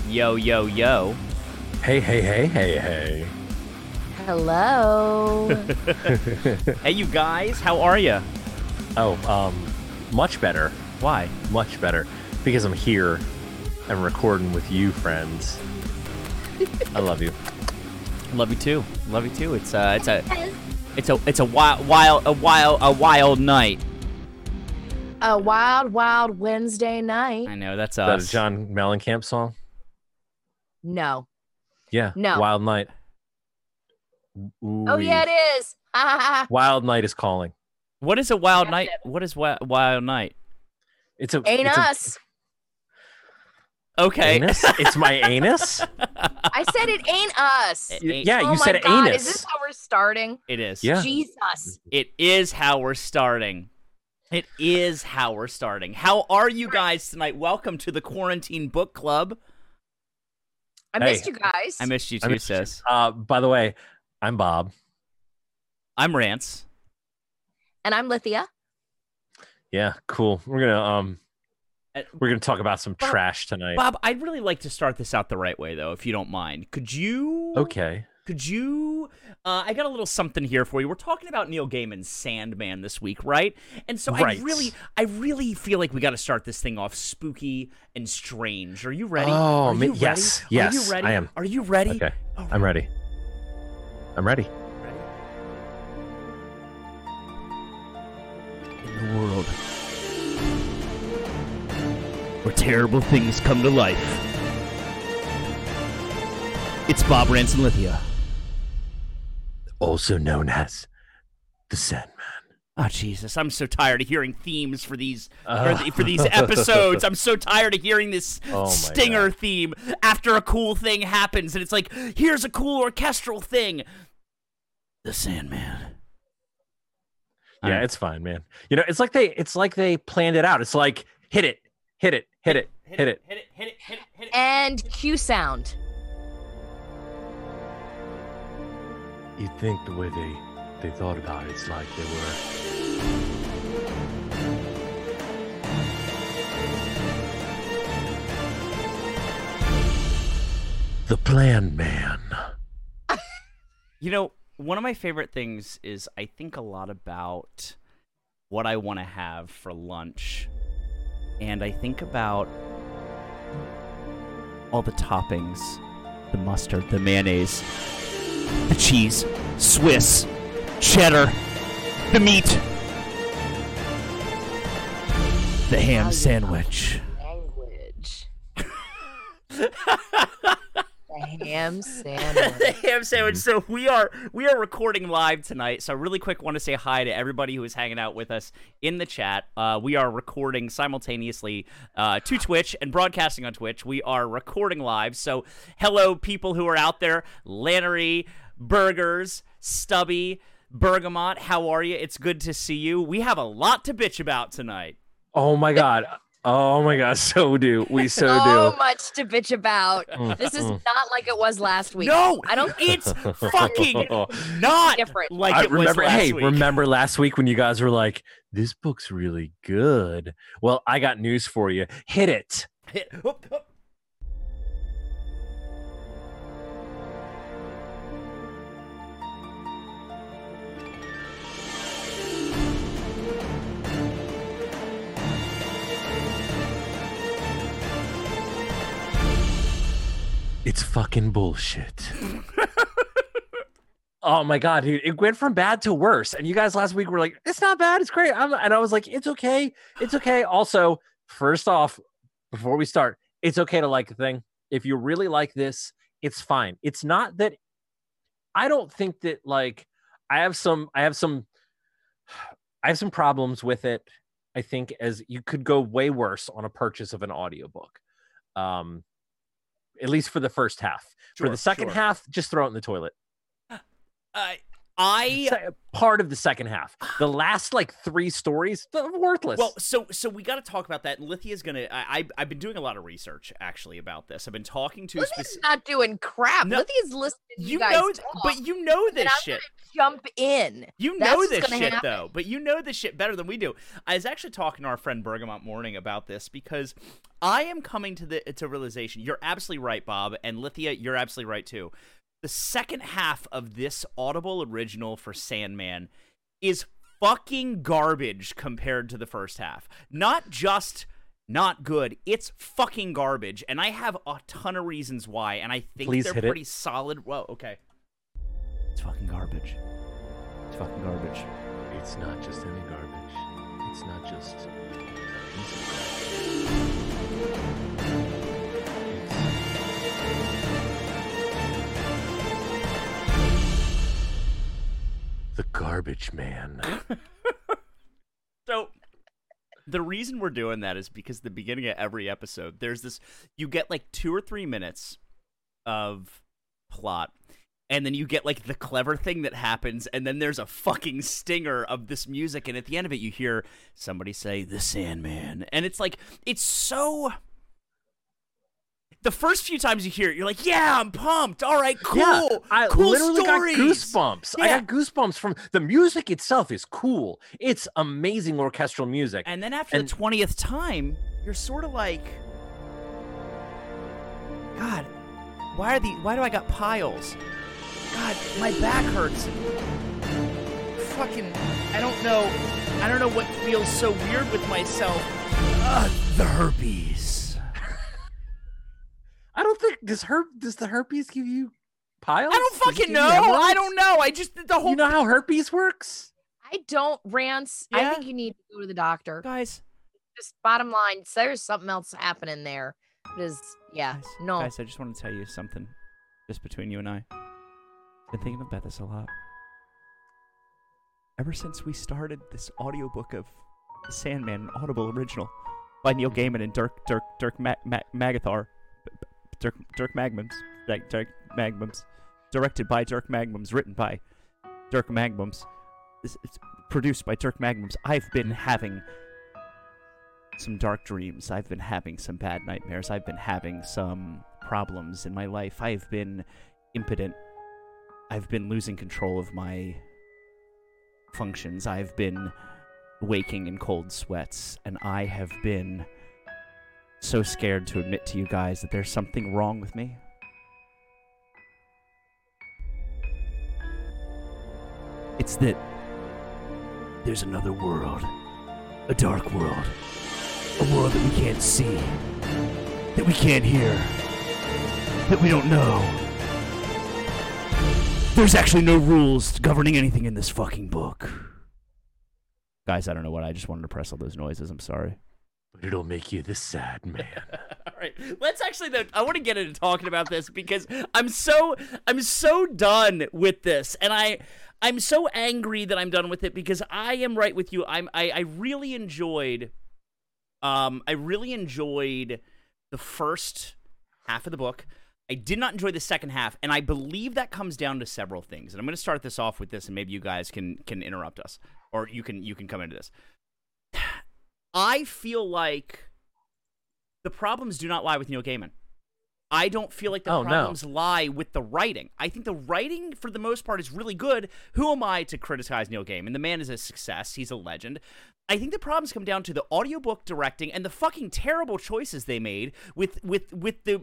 Yo, yo, yo. Hey, hey, hey, hey, hey. Hello. Hey, you guys, how are you? Much better. Why? Much better. Because I'm here and recording with you, friends. I love you. Love you too. Love you too. It's a wild night. A wild, wild Wednesday night. I know that's Is that us. a John Mellencamp song? No. Yeah. No. Wild Night. Oh, yeah, it is. Wild Night is calling. What is a wild That's night? it. What is wild night? It's a Ain't it's us. Okay. Anus? It's my anus? I said it ain't us. Yeah, Oh you said my God, anus. is this how we're starting? It is. Yeah. Jesus. It is how we're starting. It is how we're starting. How are you guys tonight? Welcome to the Quarantine Book Club. I Hey. missed you guys. I missed you I too, missed you. sis. By the way, I'm Bob. I'm Rance. And I'm Lithia. Yeah, cool. We're gonna talk about some Bob- trash tonight. Bob, I'd really like to start this out the right way, though, if you don't mind. Could you? Okay. Could you? I got a little something here for you. We're talking about Neil Gaiman's Sandman this week, right? And so Right. I really feel like we got to start this thing off spooky and strange. Are you ready? Oh, Are you ready? yes, Are yes, you ready? I am. Are you ready? Okay. All I'm ready. I'm ready. Ready? In the world where terrible things come to life, it's Bob, Rance, and Lithia. Also known as the Sandman. Oh Jesus! I'm so tired of hearing themes for these for these episodes. I'm so tired of hearing this Oh my stinger God. theme after a cool thing happens, and it's like, here's a cool orchestral thing. The Sandman. Yeah, it's fine, man. You know, it's like they planned it out. It's like hit it. And Q sound. You'd think the way they thought about it's like they were. The Plan Man. You know, one of my favorite things is I think a lot about what I want to have for lunch. And I think about all the toppings, the mustard, the mayonnaise, the cheese, Swiss, cheddar, the meat, the ham sandwich. Language. The ham sandwich. The ham sandwich. So we are recording live tonight. So really quick, want to say hi to everybody who is hanging out with us in the chat. We are recording simultaneously to Twitch and broadcasting on Twitch. We are recording live. So hello, people who are out there. Lannery, Burgers, Stubby, Bergamot. How are you? It's good to see you. We have a lot to bitch about tonight. Oh my God. So do we. So So do. much to bitch about. This is not like it was last week. No, I don't. it's fucking not Different. like I it was remember. last Hey, week. remember last week when you guys were like, "This book's really good." Well, I got news for you. Hit it. It's fucking bullshit. Oh my God, dude. It went from bad to worse. And you guys last week were like, it's not bad. It's great. And I was like, it's okay. It's okay. Also, first off, before we start, it's okay to like a thing. If you really like this, it's fine. It's not that I don't think that like I have some problems with it. I think as you could go way worse on a purchase of an audiobook. At least for the first half. For the second half, just throw it in the toilet. Part of the second half. The last like 3 stories, worthless. Well, so we got to talk about that. And Lithia's gonna. I've been doing a lot of research actually about this. I've been talking to. Lithia's not doing crap. No, Lithia's listening to you guys know, talk, but you know this shit. Jump in. You know this shit though, but you know this shit better than we do. I was actually talking to our friend Bergamot Morning about this because I am coming to realization. You're absolutely right, Bob, and Lithia, you're absolutely right too. The second half of this Audible original for Sandman is fucking garbage compared to the first half. Not just not good, it's fucking garbage, and I have a ton of reasons why, and I think they're pretty solid. Whoa, okay. It's fucking garbage. It's fucking garbage. It's not just any garbage. It's not just a piece of the Garbage Man. So, the reason we're doing that is because the beginning of every episode, there's this, you get like 2 or 3 minutes of plot, and then you get like the clever thing that happens, and then there's a fucking stinger of this music, and at the end of it, you hear somebody say, "The Sandman," and it's like, it's so... The first few times you hear it, you're like, yeah, I'm pumped. All right, cool. Yeah, I cool literally stories. got goosebumps. Yeah. I got goosebumps from the music itself is cool. It's amazing orchestral music. And then after the 20th time, you're sort of like, God, why do I got piles? God, my back hurts. Fucking, I don't know what feels so weird with myself. The herpes. I don't think does the herpes give you piles? I don't fucking know. I don't know. I just the whole. You know how herpes works? I don't, Rance. Yeah? I think you need to go to the doctor, guys. Just bottom line, there's something else happening there. No. Guys, I just want to tell you something, just between you and I. I've been thinking about this a lot. Ever since we started this audiobook of Sandman, an Audible original by Neil Gaiman and Dirk Magathar. Dirk Magmums, directed by Dirk Magmums, written by Dirk Magmums, it's produced by Dirk Magmums. I've been having some dark dreams. I've been having some bad nightmares. I've been having some problems in my life. I've been impotent. I've been losing control of my functions. I've been waking in cold sweats, and I have been so scared to admit to you guys that there's something wrong with me. It's that there's another world, a dark world, a world that we can't see, that we can't hear, that we don't know. There's actually no rules governing anything in this fucking book. Guys, I don't know what, I just wanted to press all those noises, I'm sorry. But it'll make you the sad man. All right, let's actually. I want to get into talking about this because I'm so done with this, and I'm so angry that I'm done with it because I am right with you. I really enjoyed the first half of the book. I did not enjoy the second half, and I believe that comes down to several things. And I'm going to start this off with this, and maybe you guys can interrupt us, or you can come into this. I feel like the problems do not lie with Neil Gaiman. I don't feel like the problems lie with the writing. I think the writing, for the most part, is really good. Who am I to criticize Neil Gaiman? The man is a success. He's a legend. I think the problems come down to the audiobook directing and the fucking terrible choices they made with the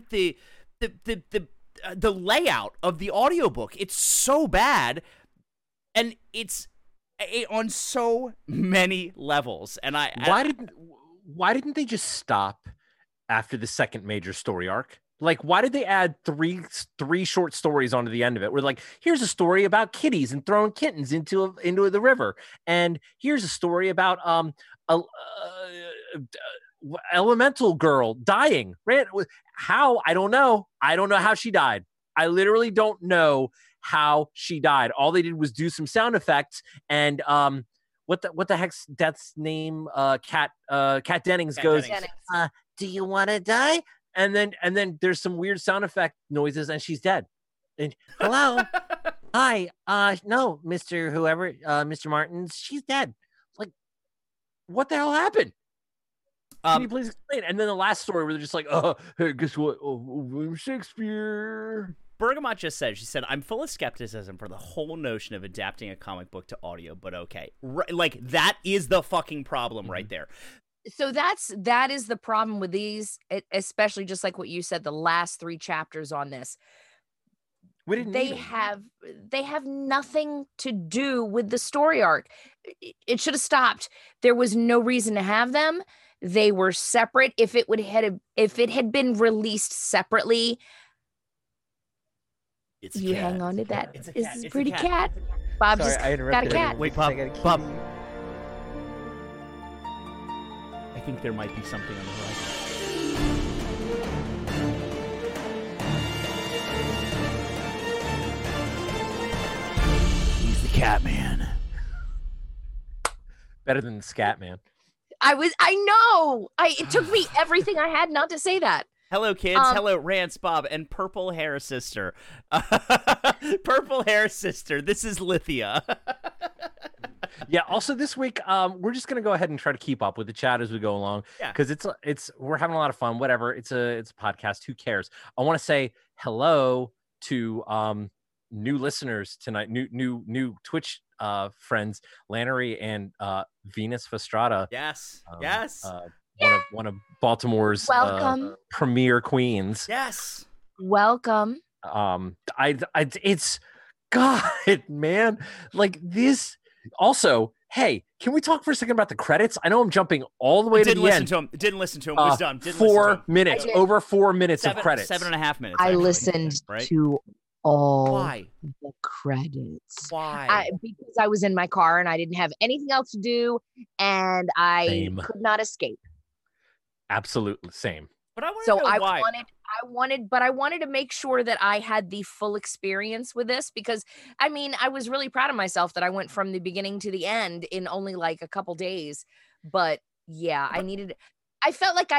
layout of the audiobook. It's so bad, and it's on so many levels. And why didn't they just stop after the second major story arc? Like, why did they add three short stories onto the end of it? We're like, here's a story about kitties and throwing kittens into the river, and here's a story about elemental girl dying. How? I don't know. I don't know how she died. I literally don't know how she died. All they did was do some sound effects, and what the heck's Death's name? Kat Dennings goes, do you want to die? And then there's some weird sound effect noises, and she's dead. And, hello, hi, no, Mr. Whoever, Mr. Martins, she's dead. Like, what the hell happened? Can you please explain? And then the last story where they're just like, hey, guess what? William Shakespeare. Bergamot just said, she said, I'm full of skepticism for the whole notion of adapting a comic book to audio, but okay. Like, that is the fucking problem right there. So that is the problem with these, especially just like what you said, the last 3 chapters on this. They have nothing to do with the story arc. It should have stopped. There was no reason to have them. They were separate. If it had been released separately, It's a you cat. hang on to that. It's a It's cat. a It's a pretty cat. cat. Bob Sorry, just I got a interrupted cat. everyone. Wait, I gotta keep- Bob. I think there might be something on the horizon. He's the cat man. Better than the Scat Man. I know. It took me everything I had not to say that. Hello, kids. Hello, Rance, Bob, and Purple Hair Sister. Purple Hair Sister. This is Lithia. Yeah. Also, this week, we're just gonna go ahead and try to keep up with the chat as we go along. Yeah. Because we're having a lot of fun. Whatever. It's a podcast. Who cares? I want to say hello to new listeners tonight. New Twitch friends, Lannery and Venus Fastrada. Yes. One of Baltimore's Welcome. premier queens. Yes. Welcome. It's God, man, like this. Also, hey, can we talk for a second about the credits? I know I'm jumping all the way to the end. Didn't listen to him. Was done. Didn't 4 listen to him. minutes, over 4 minutes of credits. 7.5 minutes. I actually. listened Right? to all Why? the credits. Why? Because I was in my car and I didn't have anything else to do, and I Same. could not escape. Absolutely same. But I want to So know why. I wanted to make sure that I had the full experience with this, because I mean, I was really proud of myself that I went from the beginning to the end in only like a couple days. But yeah, I felt like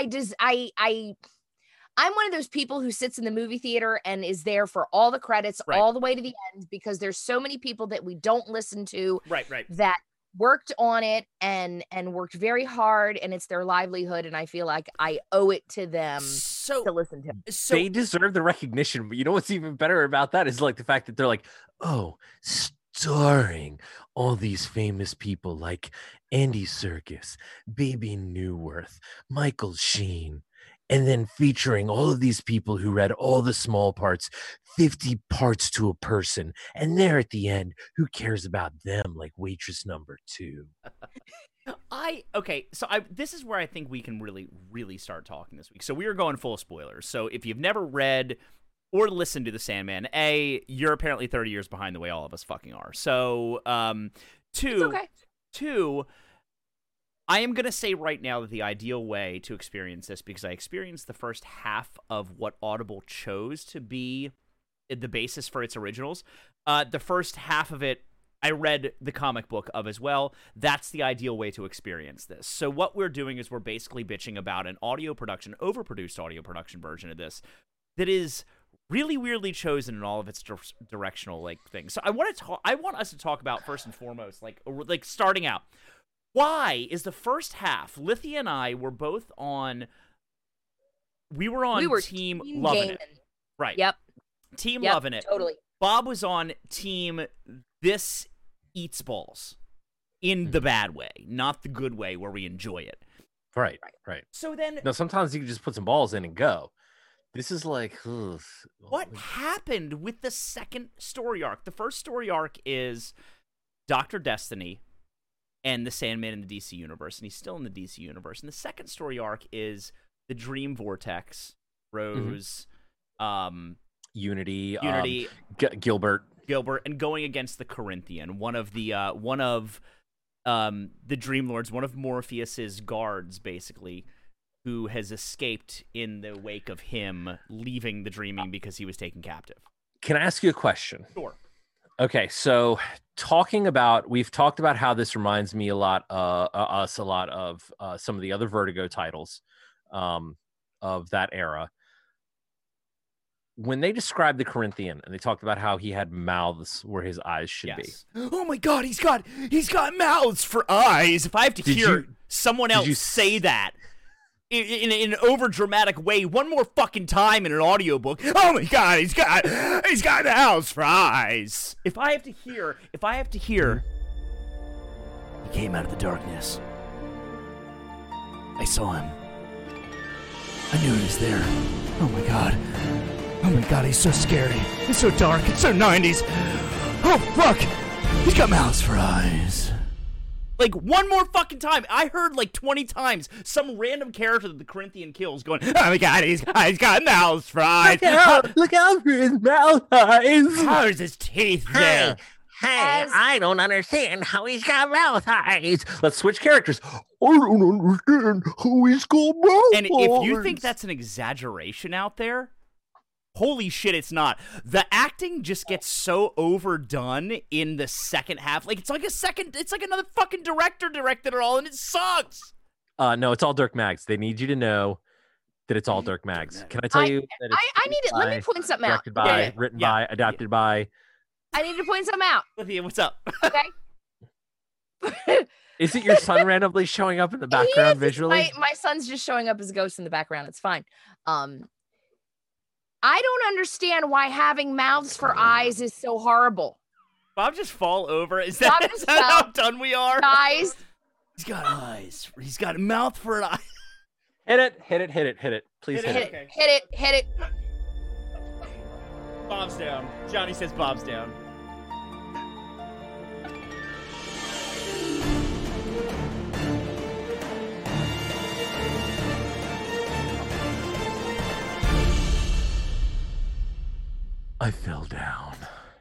I'm one of those people who sits in the movie theater and is there for all the credits all the way to the end, because there's so many people that we don't listen to Right. that worked on it and worked very hard, and it's their livelihood, and I feel like I owe it to them to listen to. So They deserve the recognition, but you know what's even better about that is like the fact that they're like, oh, starring all these famous people like Andy Serkis, Baby Newworth, Michael Sheen, and then featuring all of these people who read all the small parts, 50 parts to a person, and there at the end, who cares about them, like waitress number 2? This is where I think we can really start talking this week. So we are going full spoilers. So if you've never read or listened to The Sandman, you're apparently 30 years behind the way all of us fucking are. So It's okay. two, I am going to say right now that the ideal way to experience this, because I experienced the first half of what Audible chose to be the basis for its originals. The first half of it, I read the comic book of as well. That's the ideal way to experience this. So what we're doing is we're basically bitching about an overproduced audio production version of this that is really weirdly chosen in all of its directional things. So I want us to talk about first and foremost, like starting out. Why is the first half? Lithia and I were both on. We were team loving gaming. it, right? Yep. Team loving it. Totally. Bob was on team. This eats balls, in the bad way, not the good way where we enjoy it. Right. So then, No, sometimes you can just put some balls in and go. This is like, ugh. What happened with the second story arc? The first story arc is Dr. Destiny and the Sandman in the DC universe, and he's still in the DC universe. And the second story arc is the Dream Vortex, Rose, Unity, Gilbert, and going against the Corinthian, one of the Dream Lords, one of Morpheus's guards, basically, who has escaped in the wake of him leaving the Dreaming because he was taken captive. Can I ask you a question? Sure. Okay, so we've talked about how this reminds me a lot of some of the other Vertigo titles of that era. when they described the Corinthian and they talked about how he had mouths where his eyes should be. Oh my God, he's got mouths for eyes. If I have to hear someone else say that in an over dramatic way one more fucking time in an audiobook, oh my God, he's got mouths for eyes. If I have to hear, he came out of the darkness. I saw him. I knew he was there. Oh my God. Oh my God, he's so scary. It's so dark. It's so 90s. Oh, fuck. He's got mouths for eyes. Like, one more fucking time. I heard like 20 times some random character that the Corinthian kills going, oh my God, he's got mouths for eyes. Look out for his mouth eyes. How's his teeth there? Hey, I don't understand how he's got mouth eyes. Let's switch characters. I don't understand how he's got mouth eyes. And if you think that's an exaggeration out there, holy shit, it's not. The acting just gets so overdone in the second half. Like, it's like another fucking director directed it all, and it sucks. No, it's all Dirk Maggs. They need you to know that it's all Dirk Maggs. Can I tell you that it's I need it. Let me point something out. Directed by, written by, adapted by. I need to point something out. Olivia, what's up? Okay. Is it your son randomly showing up in the background visually? My son's just showing up as a ghost in the background. It's fine. I don't understand why having mouths for eyes is so horrible. Bob just fall over. Is that how done we are? Eyes. He's got eyes. He's got a mouth for an eye. Hit it. Please hit it. Okay. Hit it. Bob's down. Johnny says Bob's down. I fell down.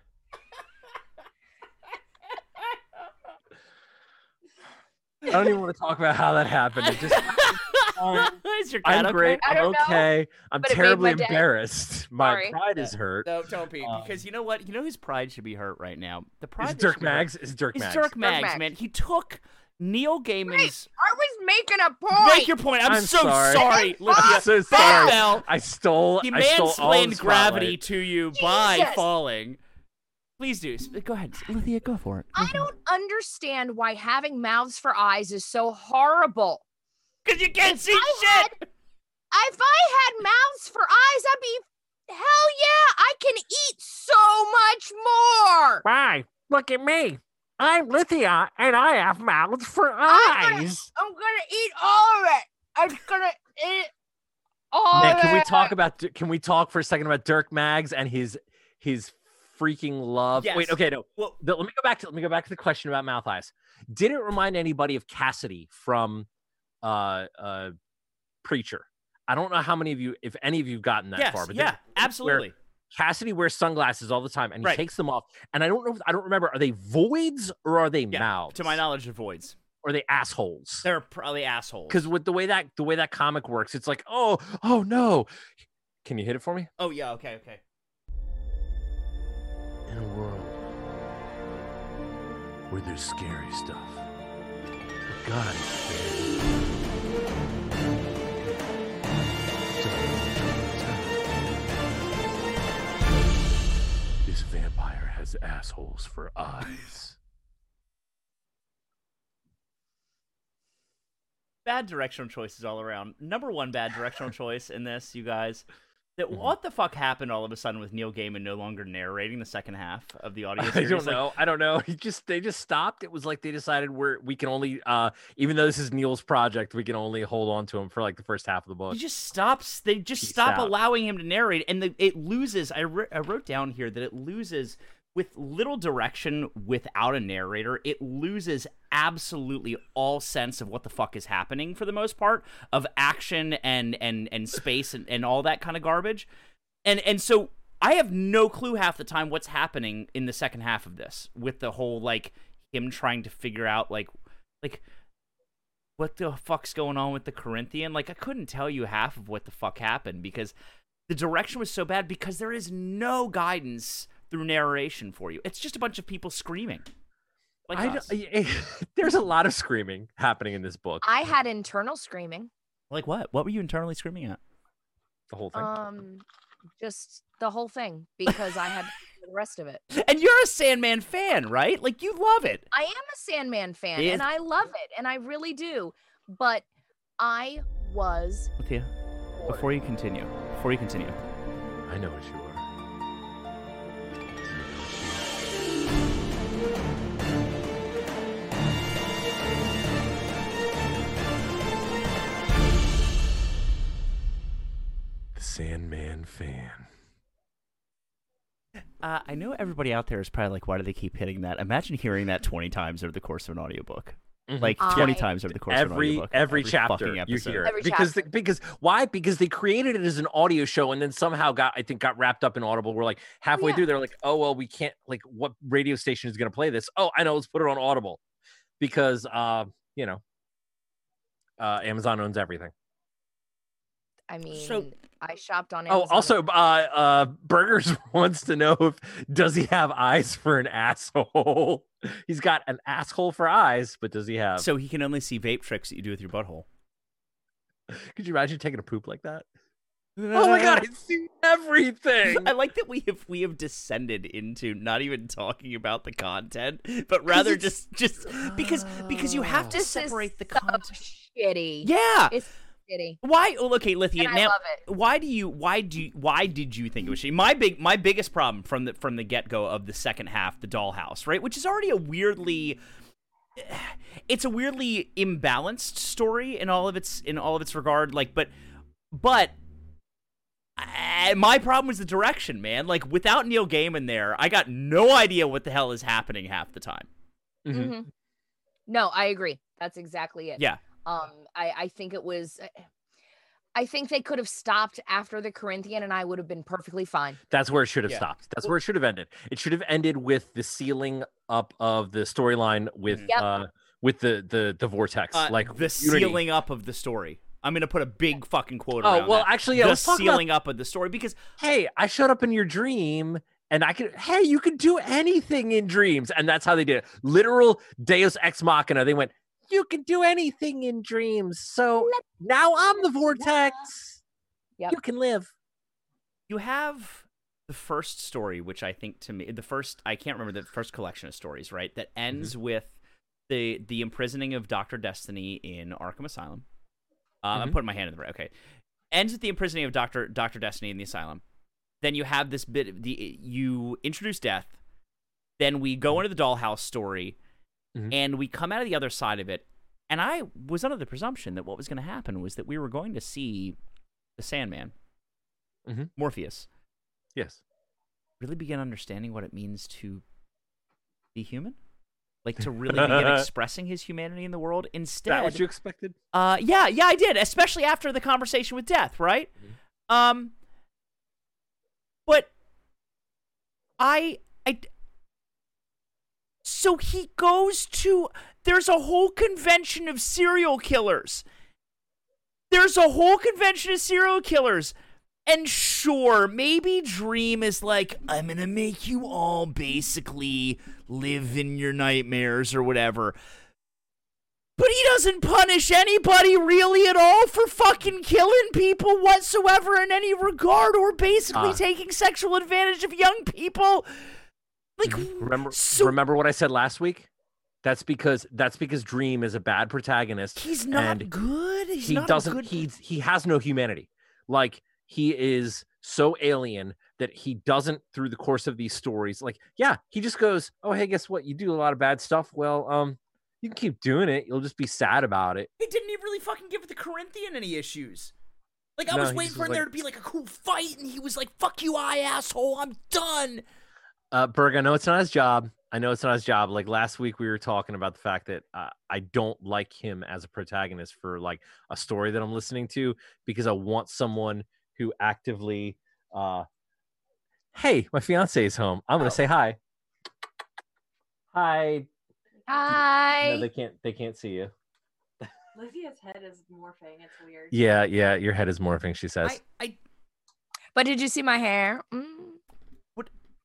I don't even want to talk about how that happened. It just Is your cat I'm great. I I'm don't know, okay. I'm but it made terribly my day. embarrassed. My Sorry. pride is hurt. No, don't be. Because you know what? You know whose pride should be hurt right now? The pride Is that Dirk should be hurt Maggs? Is Dirk is Maggs? Dirk Maggs, Maggs. man. He took Neil Gaiman's... Wait, I was making a point. Make your point. I'm so sorry. sorry. I'm so Bob sorry. fell. I stole. He I stole all mansplained the gravity spotlight. to you by Jesus. falling. Please do. Go ahead. Lithia, go for it. I don't understand why having mouths for eyes is so horrible. Because you can't see I shit. If I had mouths for eyes, I'd be, hell yeah, I can eat so much more. Why? Look at me. I'm Lithia, and I have mouths for eyes. I'm gonna eat all of it. I'm gonna eat all Man, of it. can we talk for a second about Dirk Maggs and his freaking love? Yes. Wait, okay, no. Well, Let me go back to the question about mouth eyes. Did it remind anybody of Cassidy from Preacher? I don't know how many of you, if any of you, have gotten that far. But yeah, absolutely. Cassidy wears sunglasses all the time, and he Right. takes them off. And I don't remember. Are they voids or are they mouths? To my knowledge, they're voids. Or are they assholes? They're probably assholes. Because with the way that comic works, it's like, oh no. Can you hit it for me? Oh yeah, okay. In a world where there's scary stuff, but God is scary. This vampire has assholes for eyes. Bad directional choices all around. Number one bad directional choice in this, you guys. That what the fuck happened all of a sudden with Neil Gaiman no longer narrating the second half of the audio series? I don't know. They just stopped. It was like they decided we can only even though this is Neil's project, we can only hold on to him for like the first half of the book. He just stops. They just stop allowing him to narrate, and it loses. I wrote down here that it loses with little direction without a narrator. It loses absolutely all sense of what the fuck is happening for the most part, of action and space and all that kind of garbage. And so I have no clue half the time what's happening in the second half of this, with the whole like him trying to figure out like what the fuck's going on with the Corinthian. Like, I couldn't tell you half of what the fuck happened because the direction was so bad, because there is no guidance through narration for you. It's just a bunch of people screaming. There's a lot of screaming happening in this book. I had internal screaming. Like what? What were you internally screaming at? The whole thing. just the whole thing because I had the rest of it. And you're a Sandman fan, right? Like, you love it. I am a Sandman fan, and I love it, and I really do. But I was. Althea, before you continue, I know what you are. The Sandman fan. I know everybody out there is probably like, why do they keep hitting that? Imagine hearing that 20 times over the course of an audiobook. Like 20 times over the course of an audiobook. Every chapter you hear it. Because why? Because they created it as an audio show and then somehow got wrapped up in Audible. We're like halfway through, they're like, oh well, we can't, like, what radio station is gonna play this? Oh, I know, let's put it on Audible. Because Amazon owns everything. I mean, I shopped on Amazon. Oh, also, Burgers wants to know does he have eyes for an asshole? He's got an asshole for eyes, but does he have? So he can only see vape tricks that you do with your butthole. Could you imagine taking a poop like that? Oh my god, I see everything. I like that we have descended into not even talking about the content, but rather just because you have to separate the content. Shitty. Yeah. It's shitty. Why? Well, okay, Lithia. And now, I love it. Why did you think it was shitty? My biggest problem from the get go of the second half, the Dollhouse, right, which is already it's a weirdly imbalanced story in all of its regard. Like, but my problem was the direction, man. Like, without Neil Gaiman there, I got no idea what the hell is happening half the time. Mm-hmm. No, I agree. That's exactly it. Yeah. I think it was. I think they could have stopped after the Corinthian, and I would have been perfectly fine. That's where it should have stopped. That's where it should have ended. It should have ended with the sealing up of the storyline with the vortex, like the sealing up of the story. I'm gonna put a big fucking quote. Oh well, actually, the sealing up of the story, because hey, I showed up in your dream. And you can do anything in dreams. And that's how they did it. Literal Deus Ex Machina. They went, you can do anything in dreams. So now I'm the vortex. Yep. You can live. You have the first story, which I think to me, I can't remember the first collection of stories, right? That ends with the imprisoning of Dr. Destiny in Arkham Asylum. I'm putting my hand in the right. Okay. Ends with the imprisoning of Dr. Destiny in the asylum. Then you have this bit, you introduce death. Then we go into the Dollhouse story, and we come out of the other side of it. And I was under the presumption that what was going to happen was that we were going to see the Sandman, Morpheus. Yes. Really begin understanding what it means to be human? Like, to really begin expressing his humanity in the world. Instead, that what you expected? Yeah, I did, especially after the conversation with Death, right? But so he goes to, there's a whole convention of serial killers. And sure, maybe Dream is like, I'm gonna make you all basically live in your nightmares or whatever. But he doesn't punish anybody really at all for fucking killing people whatsoever in any regard, or basically taking sexual advantage of young people. Like, remember what I said last week? That's because Dream is a bad protagonist. He's not good. He has no humanity. Like, he is so alien that he doesn't, through the course of these stories, like, he just goes, oh, hey, guess what? You do a lot of bad stuff. Well, you can keep doing it. You'll just be sad about it. He didn't even really fucking give the Corinthian any issues. Like, I was waiting for there to be, like, a cool fight, and he was like, fuck you, asshole, I'm done. Berg, I know it's not his job. Like, last week we were talking about the fact that I don't like him as a protagonist for, like, a story that I'm listening to, because I want someone who actively, hey, my fiance is home. I'm going to say hi. Hi. Hi. No, they can't see you. Lydia's head is morphing. It's weird. Yeah, your head is morphing, she says. But did you see my hair? What?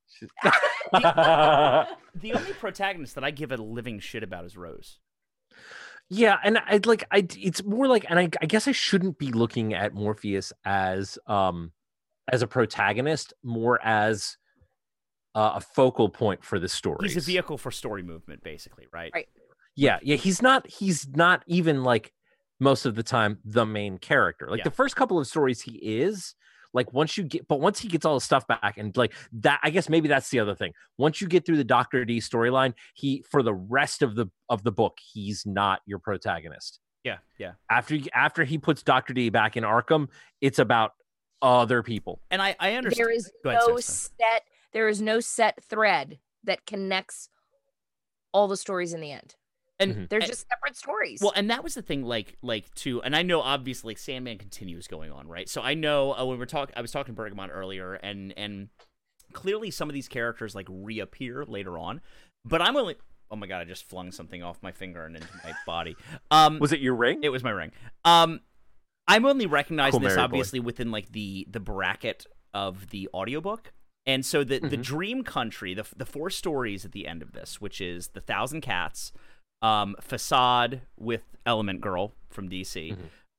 The only protagonist that I give a living shit about is Rose. Yeah, and it's more like, and I guess I shouldn't be looking at Morpheus as as a protagonist, more as a focal point for the story. He's a vehicle for story movement, basically, right? Right. Yeah. He's not even like most of the time the main character. Like the first couple of stories, he is. Like once he gets all the stuff back and like that, I guess maybe that's the other thing. Once you get through the Dr. D storyline, for the rest of the book, he's not your protagonist. Yeah, yeah. After he puts Dr. D back in Arkham, it's about other people. And I understand. There is no set thread that connects all the stories in the end. And they're just separate stories. Well, and that was the thing, like too. And I know obviously Sandman continues going on, right? So I know when I was talking to Bergamot earlier, and clearly some of these characters like reappear later on. But I'm only. Oh my god! I just flung something off my finger and into my body. Was it your ring? It was my ring. I'm only recognizing this obviously boy. within like the bracket of the audiobook. And so the Dream Country, the 4 stories at the end of this, which is The Thousand Cats, Facade with Element Girl from DC,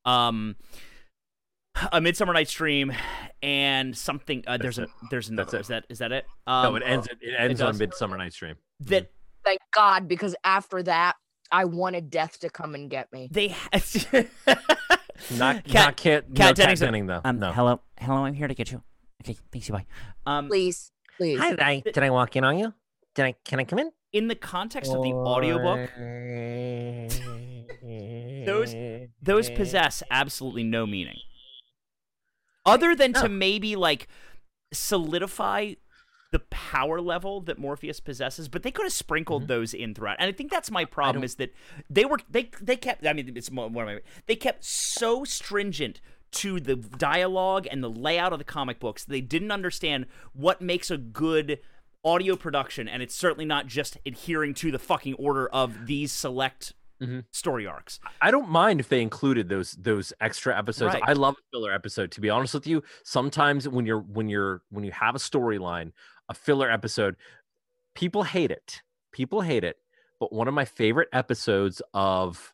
A Midsummer Night's Dream, and something. There's another. Is that it? No, it ends on Midsummer Night's Dream. That. Thank God, because after that, I wanted death to come and get me. They not Cat Denning though. No. Hello, I'm here to get you. Okay, thanks you. Bye. Please. Hi, did I walk in on you? Can I come in? In the context of the audiobook, those possess absolutely no meaning, other than to maybe like solidify the power level that Morpheus possesses, but they could have sprinkled those in throughout. And I think that's my problem is that they kept. I mean, it's one of my. They kept so stringent to the dialogue and the layout of the comic books. They didn't understand what makes a good audio production, and it's certainly not just adhering to the fucking order of these select story arcs. I don't mind if they included those extra episodes. Right. I love a filler episode. To be honest with you, sometimes when you have a storyline, a filler episode, people hate it. But one of my favorite episodes of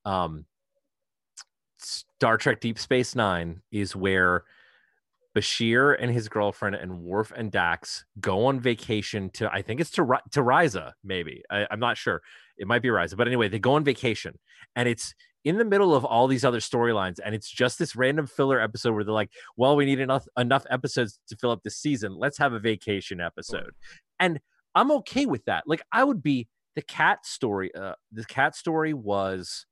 Star Trek Deep Space Nine is where Bashir and his girlfriend and Worf and Dax go on vacation to, I think it's to Risa, maybe. I'm not sure. It might be Risa. But anyway, they go on vacation. And it's in the middle of all these other storylines. And it's just this random filler episode where they're like, well, we need enough episodes to fill up this season. Let's have a vacation episode. And I'm okay with that. Like, I would be the cat story. The cat story was,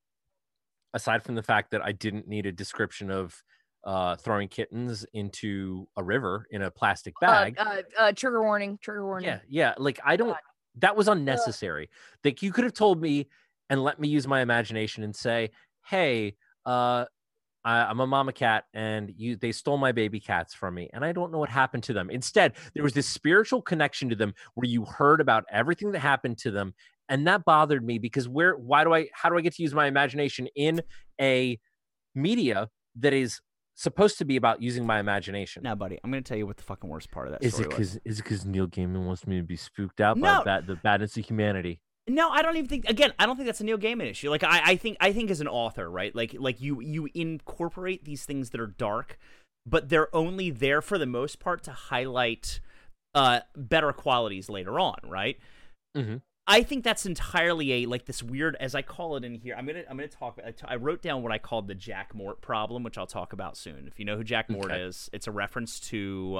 aside from the fact that I didn't need a description of throwing kittens into a river in a plastic bag. Trigger warning. Yeah. Like, I don't. That was unnecessary. Like, you could have told me and let me use my imagination and say, "Hey, I'm a mama cat, and they stole my baby cats from me, and I don't know what happened to them." Instead, there was this spiritual connection to them where you heard about everything that happened to them, and that bothered me because how do I get to use my imagination in a media that is supposed to be about using my imagination? Now, buddy, I'm going to tell you what the fucking worst part of that is. Story was. Is it because Neil Gaiman wants me to be spooked out by the badness of humanity? No, I don't even think. Again, I don't think that's a Neil Gaiman issue. Like, I think as an author, right? Like you incorporate these things that are dark, but they're only there for the most part to highlight better qualities later on, right? Mm-hmm. I think that's entirely this weird, as I call it in here. I'm gonna talk. I wrote down what I called the Jack Mort problem, which I'll talk about soon. If you know who Jack Mort is, it's a reference to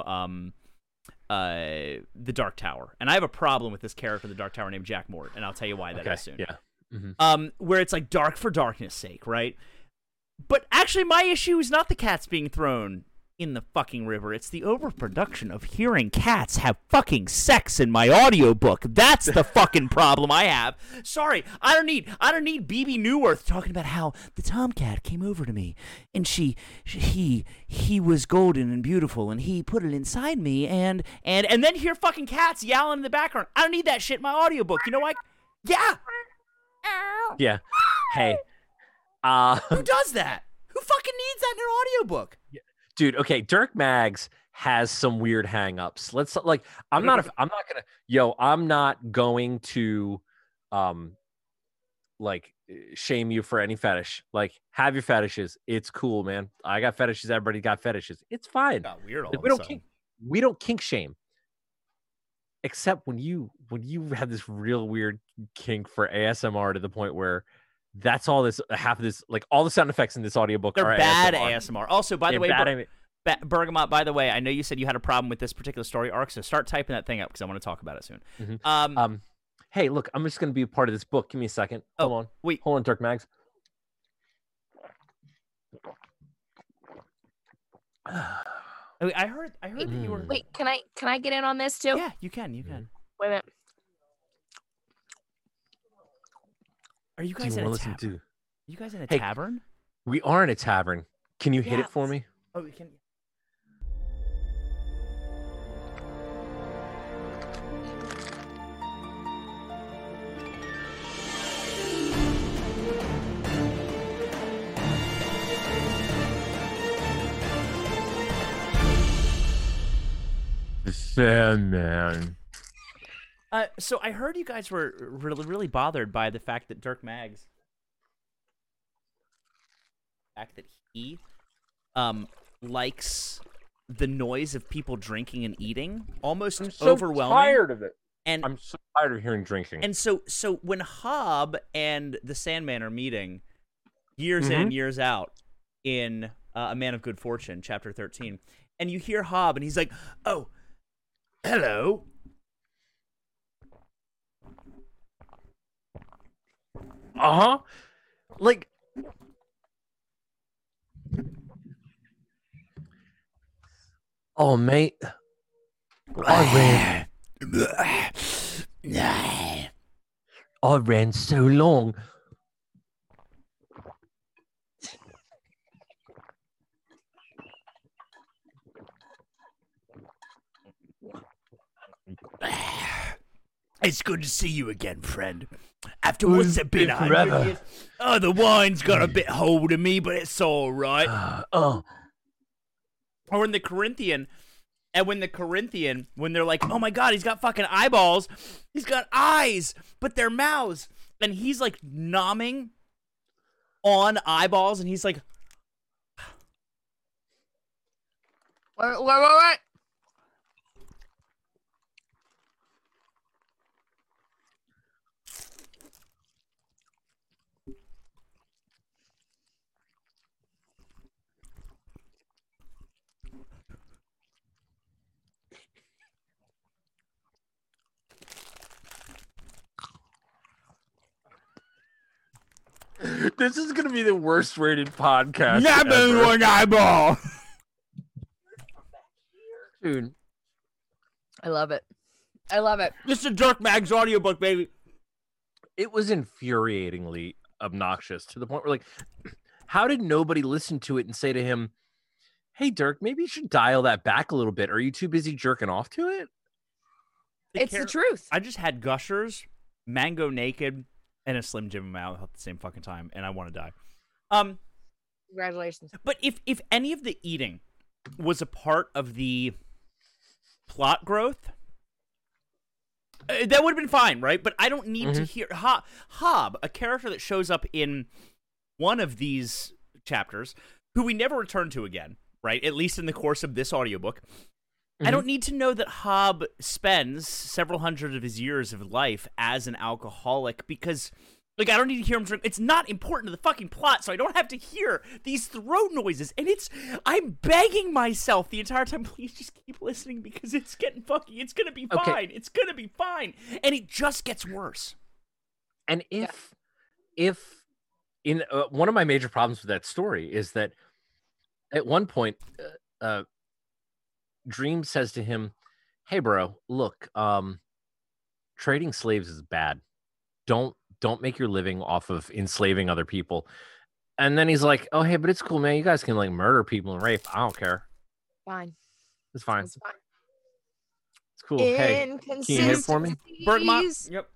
the Dark Tower, and I have a problem with this character in the Dark Tower named Jack Mort, and I'll tell you why that is soon. Yeah. Mm-hmm. Where it's like dark for darkness' sake, right? But actually, my issue is not the cats being thrown in the fucking river. It's the overproduction of hearing cats have fucking sex in my audiobook. That's the fucking problem I have. Sorry, I don't need BB Newirth talking about how the tomcat came over to me and he was golden and beautiful and he put it inside me and then hear fucking cats yowling in the background. I don't need that shit in my audiobook. You know what? Yeah. Yeah. Hey. Who does that? Who fucking needs that in their audiobook? Yeah. Dude, okay, Dirk Maggs has some weird hang-ups. I'm not going to shame you for any fetish. Like, have your fetishes. It's cool, man. I got fetishes. Everybody got fetishes. It's fine. Got weird all Like, of a sudden. we don't kink shame. Except when you have this real weird kink for ASMR to the point where that's all this half of this, like all the sound effects in this audiobook They're are bad ASMR. Also, by the way, bad Bergamot, by the way, I know you said you had a problem with this particular story arc, so start typing that thing up because I want to talk about it soon. Mm-hmm. Hey, look, I'm just going to be a part of this book. Give me a second. Hold on, Dirk Mags. I heard that you were. Wait, can I get in on this too? Yeah, you can. Wait a minute. Are you guys in a tavern? You guys in a tavern? We are in a tavern. Can you hit it for me? Oh, we can. The Sandman. So I heard you guys were really bothered by the fact that Dirk Mags, he likes the noise of people drinking and eating, almost overwhelming. I'm tired of it. And I'm so tired of hearing drinking. And so when Hob and the Sandman are meeting, years in and years out, in A Man of Good Fortune, chapter 13, and you hear Hob, and he's like, "Oh, hello." Like, oh, mate, I ran so long. It's good to see you again, friend. After what's it been, 100 years? Oh, the wine's got a bit hold of me, but it's all right. Or in the Corinthian, when they're like, oh my God, he's got fucking eyeballs. He's got eyes, but they're mouths. And he's like nomming on eyeballs, and he's like, What? This is gonna be the worst rated podcast. Nabbing one eyeball. Dude, I love it. This is a Dirk Mags audiobook, baby. It was infuriatingly obnoxious to the point where, like, how did nobody listen to it and say to him, "Hey, Dirk, maybe you should dial that back a little bit. Are you too busy jerking off to it?" It's the truth. I just had Gushers, Mango Naked, and a Slim Jim in my mouth at the same fucking time, and I want to die. Congratulations. But if any of the eating was a part of the plot growth, that would have been fine, right? But I don't need to hear Hob, a character that shows up in one of these chapters, who we never return to again, right? At least in the course of this audiobook. I don't need to know that Hob spends several hundred of his years of life as an alcoholic, because, like, I don't need to hear him drink. It's not important to the fucking plot, so I don't have to hear these throat noises. And I'm begging myself the entire time, please just keep listening, because it's getting fucking, it's gonna be fine. It's gonna be fine. And it just gets worse. And if in one of my major problems with that story is that at one point, Dream says to him, "Hey, bro, look, trading slaves is bad. Don't make your living off of enslaving other people." And then he's like, "Oh, hey, but it's cool, man. You guys can, like, murder people and rape. I don't care. Fine. It's fine. It's fine. It's cool. Hey, can you hit it for me?" Bergamot. Yep.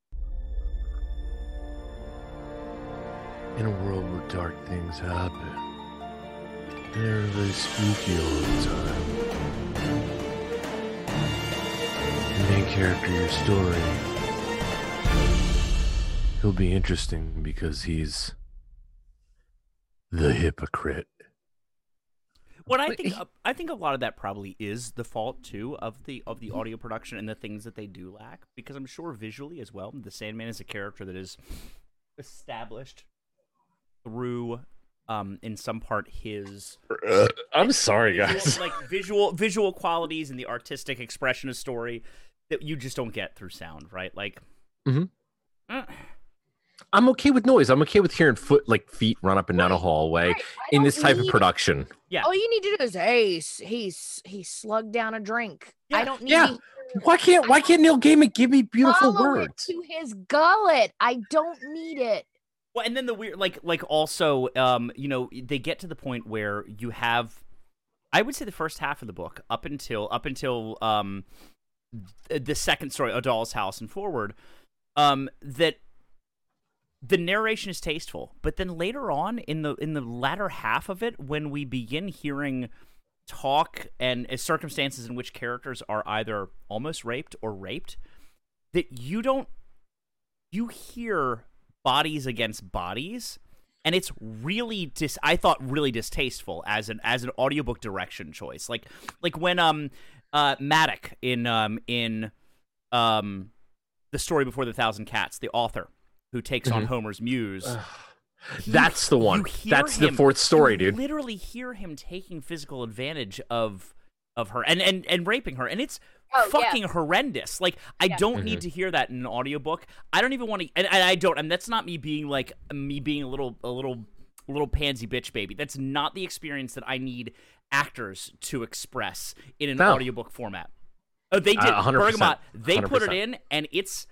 In a world where dark things happen, they're very spooky all the time. The main character of your story He'll be interesting because he's the hypocrite. What I think a lot of that probably is the fault too of the audio production and the things that they do lack, because I'm sure visually as well, the Sandman is a character that is established through in some part his I'm sorry guys, like visual qualities and the artistic expression of story that you just don't get through sound, right? Like I'm okay with noise. I'm okay with hearing feet run up and down a hallway Right. in this type of production. Yeah. All you need to do is, hey, he slugged down a drink. Yeah. I don't need Yeah. to Why can't Neil Gaiman give me beautiful follow words? it to his gullet. I don't need it. Well, and then the weird, like also, you know, they get to the point where you have, I would say, the first half of the book up until the second story, A Doll's House and forward, that the narration is tasteful, but then later on in the latter half of it, when we begin hearing talk and circumstances in which characters are either almost raped or raped, that you hear bodies against bodies, and it's really I thought really distasteful as an audiobook direction choice. Like when Maddox in The Story Before the Thousand Cats, the author who takes on Homer's muse. That's the one. That's the fourth story, dude. You literally hear him taking physical advantage of her and raping her, and it's fucking horrendous. Like, I don't need to hear that in an audiobook. I don't even want to, and I don't, and that's not me being a little pansy bitch baby. That's not the experience that I need actors to express in an audiobook format. Oh, they did. 100%. Bergamot, they 100%. put it in, and it's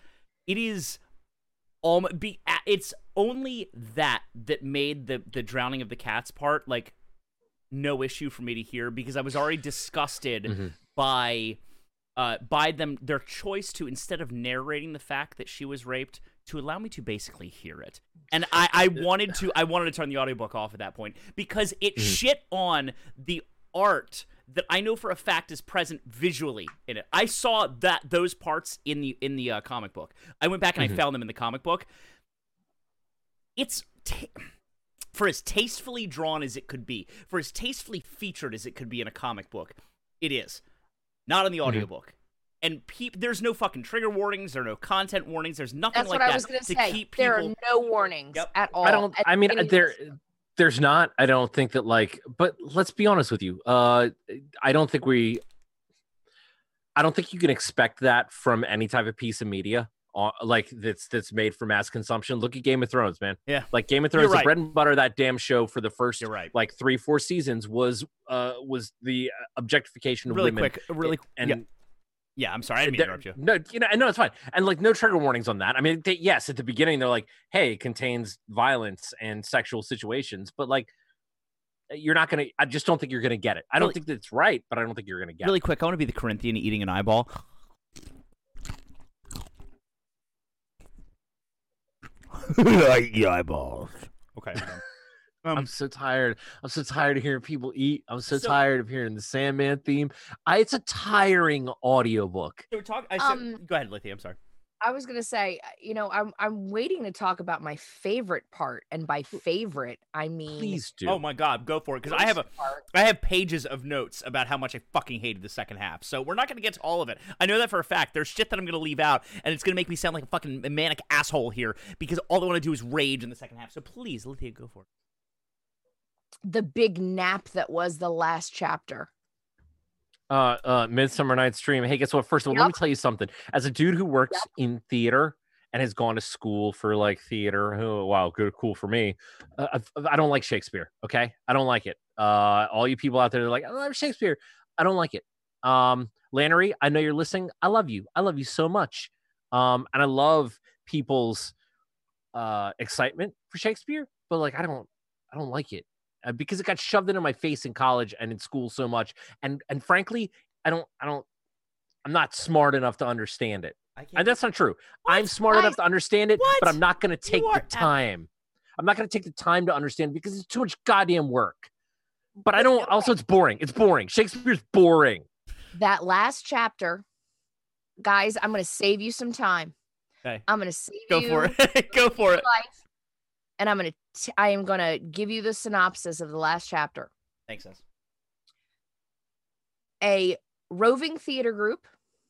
only that made the drowning of the cats part like no issue for me to hear, because I was already disgusted by them, their choice to, instead of narrating the fact that she was raped, to allow me to basically hear it. And I wanted to turn the audiobook off at that point, because it shit on the art that I know for a fact is present visually in it. I saw those parts in the comic book. I went back and I found them in the comic book. It's for as tastefully drawn as it could be, for as tastefully featured as it could be in a comic book, it is not in the audiobook. And there's no fucking trigger warnings, there are no content warnings, there's nothing That's like what that I was going to say. keep There people. are no warnings at all. There's not. I don't think that, like, but let's be honest with you. I don't think you can expect that from any type of piece of media, like that's made for mass consumption. Look at Game of Thrones, man. Yeah, like Game of Thrones, right. The bread and butter of that damn show for the first like 3-4 seasons was the objectification of women. Yeah, I'm sorry, I didn't mean to interrupt you. No, it's fine. And like no trigger warnings on that. I mean, yes, at the beginning they're like, "Hey, it contains violence and sexual situations," but like, you're not gonna. I just don't think you're gonna get it. I don't think that's right, but I don't think you're gonna get it. Really quick, I want to be the Corinthian eating an eyeball. I eat eyeballs. Okay. I'm so tired. I'm so tired of hearing people eat. I'm so tired of hearing the Sandman theme. It's a tiring audiobook. Go ahead, Lithia. I'm sorry. I was gonna say, I'm waiting to talk about my favorite part, and by favorite, I mean, please do. Oh my God, go for it, because I have pages of notes about how much I fucking hated the second half. So we're not gonna get to all of it. I know that for a fact. There's shit that I'm gonna leave out, and it's gonna make me sound like a fucking manic asshole here, because all I want to do is rage in the second half. So please, Lithia, go for it. The big nap that was the last chapter. Midsummer Night's Dream. Hey, guess what? First of all, let me tell you something. As a dude who works in theater and has gone to school for like theater, wow, good, cool for me. I don't like Shakespeare. Okay, I don't like it. All you people out there are like, I love Shakespeare. I don't like it. Lannery, I know you're listening. I love you. I love you so much. And I love people's excitement for Shakespeare, but like I don't like it. Because it got shoved into my face in college and in school so much, and frankly, I'm not smart enough to understand it. And that's not true. I'm smart enough to understand it, but I'm not going to take the time. I'm not going to take the time to understand it because it's too much goddamn work. But I don't. Also, it's boring. It's boring. Shakespeare's boring. That last chapter, guys, I'm going to save you some time. Okay. I'm gonna save Go you for it. Go for it. life, and I am gonna give you the synopsis of the last chapter. Thanks, sis. A roving theater group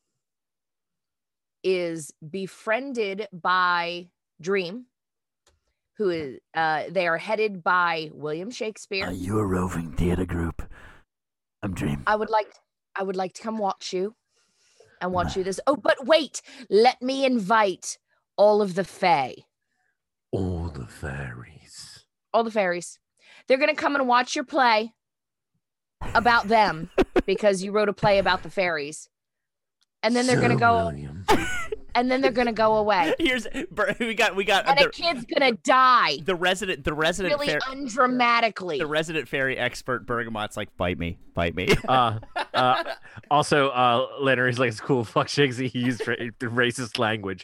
is befriended by Dream, who is they are headed by William Shakespeare. You a roving theater group? I'm Dream. I would like to come watch you and watch you this. Oh, but wait, let me invite all of the Fae. All the fairies. All the fairies. They're going to come and watch your play about them because you wrote a play about the fairies. And then they're going to go William. and then they're going to go away. Here's we got And a kid's going to die. the resident Really fair, undramatically. the resident fairy expert Bergamot's like, bite me. Also, later he's like, it's cool. Fuck Shigsy. He used racist language.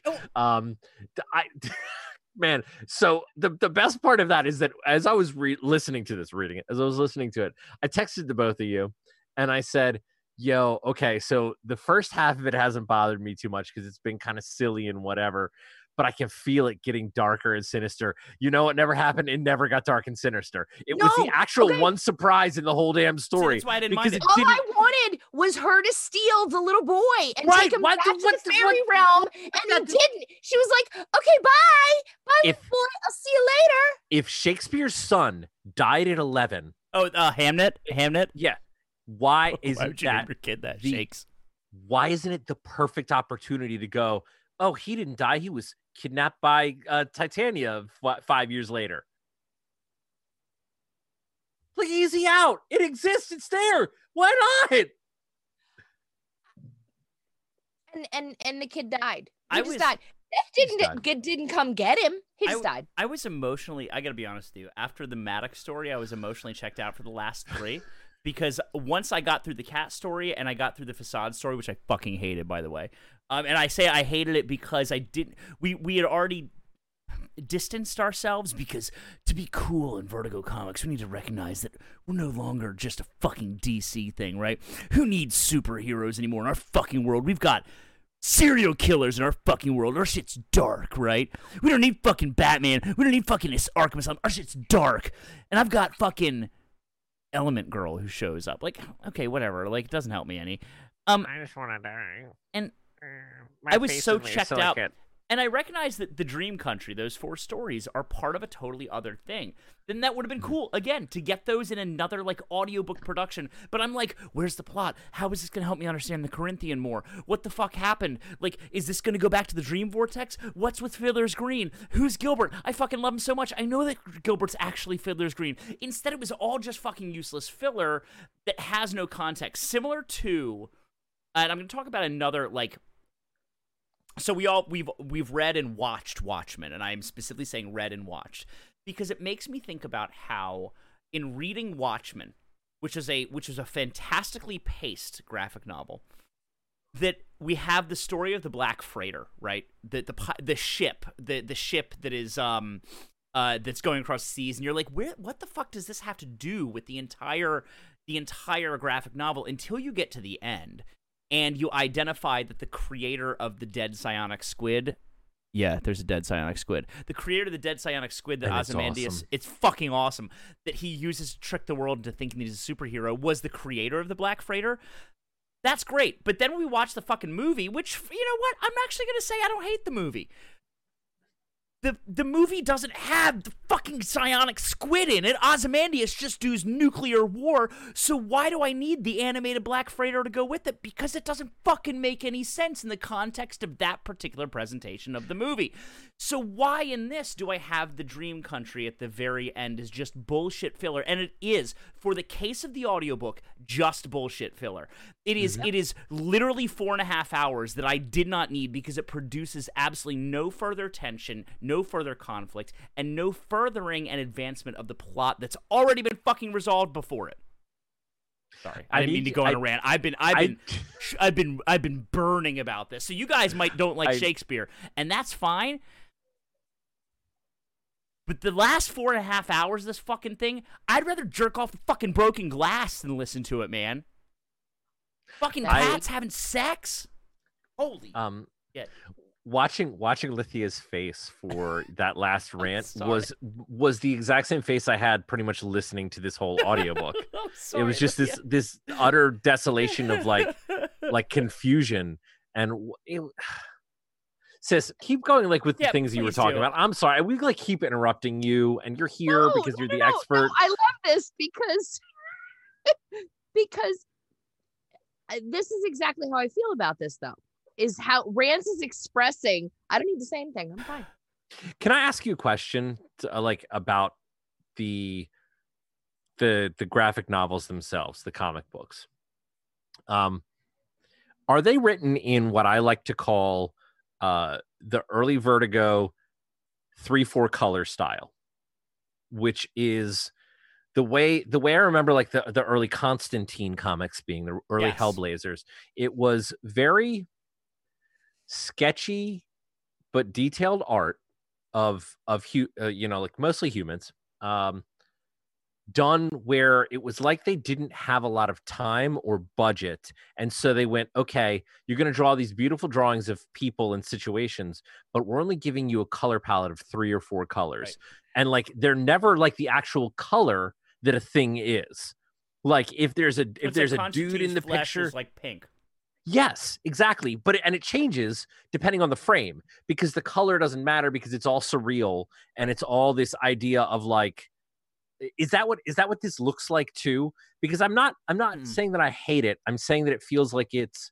Man, so the best part of that is that as I was listening to it, I texted to both of you and I said, yo, okay, so the first half of it hasn't bothered me too much because it's been kind of silly and whatever, but I can feel it getting darker and sinister. You know, it never happened. It never got dark and sinister. It was the actual one surprise in the whole damn story. See, that's why I didn't mind it. All I wanted was her to steal the little boy and take him back to the fairy realm, and he didn't. She was like, okay, bye. Bye, little boy. I'll see you later. If Shakespeare's son died at 11. Oh, Hamnet? Yeah. Why isn't would you name your kid that? Shakes. Why isn't it the perfect opportunity to go, oh, he didn't die. He was kidnapped by Titania 5 years later. Like, easy out. It exists. It's there. Why not? And the kid died. He I just was- died. Death didn't come get him. He just died. I was emotionally, I gotta be honest with you, after the Maddox story, I was emotionally checked out for the last 3. Because once I got through the cat story and I got through the facade story, which I fucking hated, by the way, and I say I hated it because I didn't. We had already distanced ourselves because to be cool in Vertigo Comics, we need to recognize that we're no longer just a fucking DC thing, right? Who needs superheroes anymore in our fucking world? We've got serial killers in our fucking world. Our shit's dark, right? We don't need fucking Batman. We don't need fucking Arkham Asylum. Our shit's dark, and I've got fucking Element Girl who shows up. Like, okay, whatever. Like, it doesn't help me any. I just want to die. And I was so checked out. And I recognize that the Dream Country, those 4 stories, are part of a totally other thing. Then that would have been cool, again, to get those in another, like, audiobook production. But I'm like, where's the plot? How is this going to help me understand the Corinthian more? What the fuck happened? Like, is this going to go back to the Dream Vortex? What's with Fiddler's Green? Who's Gilbert? I fucking love him so much. I know that Gilbert's actually Fiddler's Green. Instead, it was all just fucking useless filler that has no context. Similar to, and I'm going to talk about another, like, so we've read and watched Watchmen, and I am specifically saying read and watched because it makes me think about how in reading Watchmen, which is a fantastically paced graphic novel, that we have the story of the Black Freighter, right? The ship that is that's going across the seas, and you're like, what the fuck does this have to do with the entire graphic novel until you get to the end? And you identify that the creator of the dead psionic squid, yeah, there's a dead psionic squid. The creator of the dead psionic squid that Ozymandias, it's fucking awesome, that he uses to trick the world into thinking that he's a superhero, was the creator of the Black Freighter. That's great. But then when we watch the fucking movie, which, you know what, I'm actually going to say I don't hate the movie. The movie doesn't have the fucking psionic squid in it. Ozymandias just does nuclear war, so why do I need the animated Black Freighter to go with it? Because it doesn't fucking make any sense in the context of that particular presentation of the movie. So why in this do I have the Dream Country at the very end is just bullshit filler? And it is, for the case of the audiobook, just bullshit filler. It is literally 4.5 hours that I did not need because it produces absolutely no further tension, no further conflict, and no furthering and advancement of the plot that's already been fucking resolved before it. Sorry, I didn't mean to go on a rant. I've been burning about this. So you guys don't like Shakespeare, and that's fine. But the last 4.5 hours of this fucking thing, I'd rather jerk off the fucking broken glass than listen to it, man. Fucking cats having sex? Holy shit. watching Lithia's face for that last rant sorry. was the exact same face I had pretty much listening to this whole audiobook. I'm sorry, It was just Lithia. this utter desolation of like confusion and sis, keep going like with the Yeah, things you were please talking do. about. I'm sorry, we like keep interrupting you, and you're here because you're the expert. No, I love this because because this is exactly how I feel about this, though. Is how Rance is expressing. I don't need to say anything. I'm fine. Can I ask you a question, like about the graphic novels themselves, the comic books? Are they written in what I like to call the early Vertigo 3-4 color style, which is the way I remember like the early Constantine comics being the early Yes. Hellblazers. It was very sketchy but detailed art of like mostly humans, done where it was like they didn't have a lot of time or budget, and so they went, okay, you're going to draw these beautiful drawings of people and situations, but we're only giving you a color palette of 3 or 4 colors. Right. And like they're never like the actual color that a thing is. Like if there's a It's dude like in the flesh picture, is like pink. yes, exactly. But it changes depending on the frame, because the color doesn't matter, because it's all surreal and it's all this idea of like, is that what this looks like too? Because I'm not saying that I hate it. I'm saying that it feels like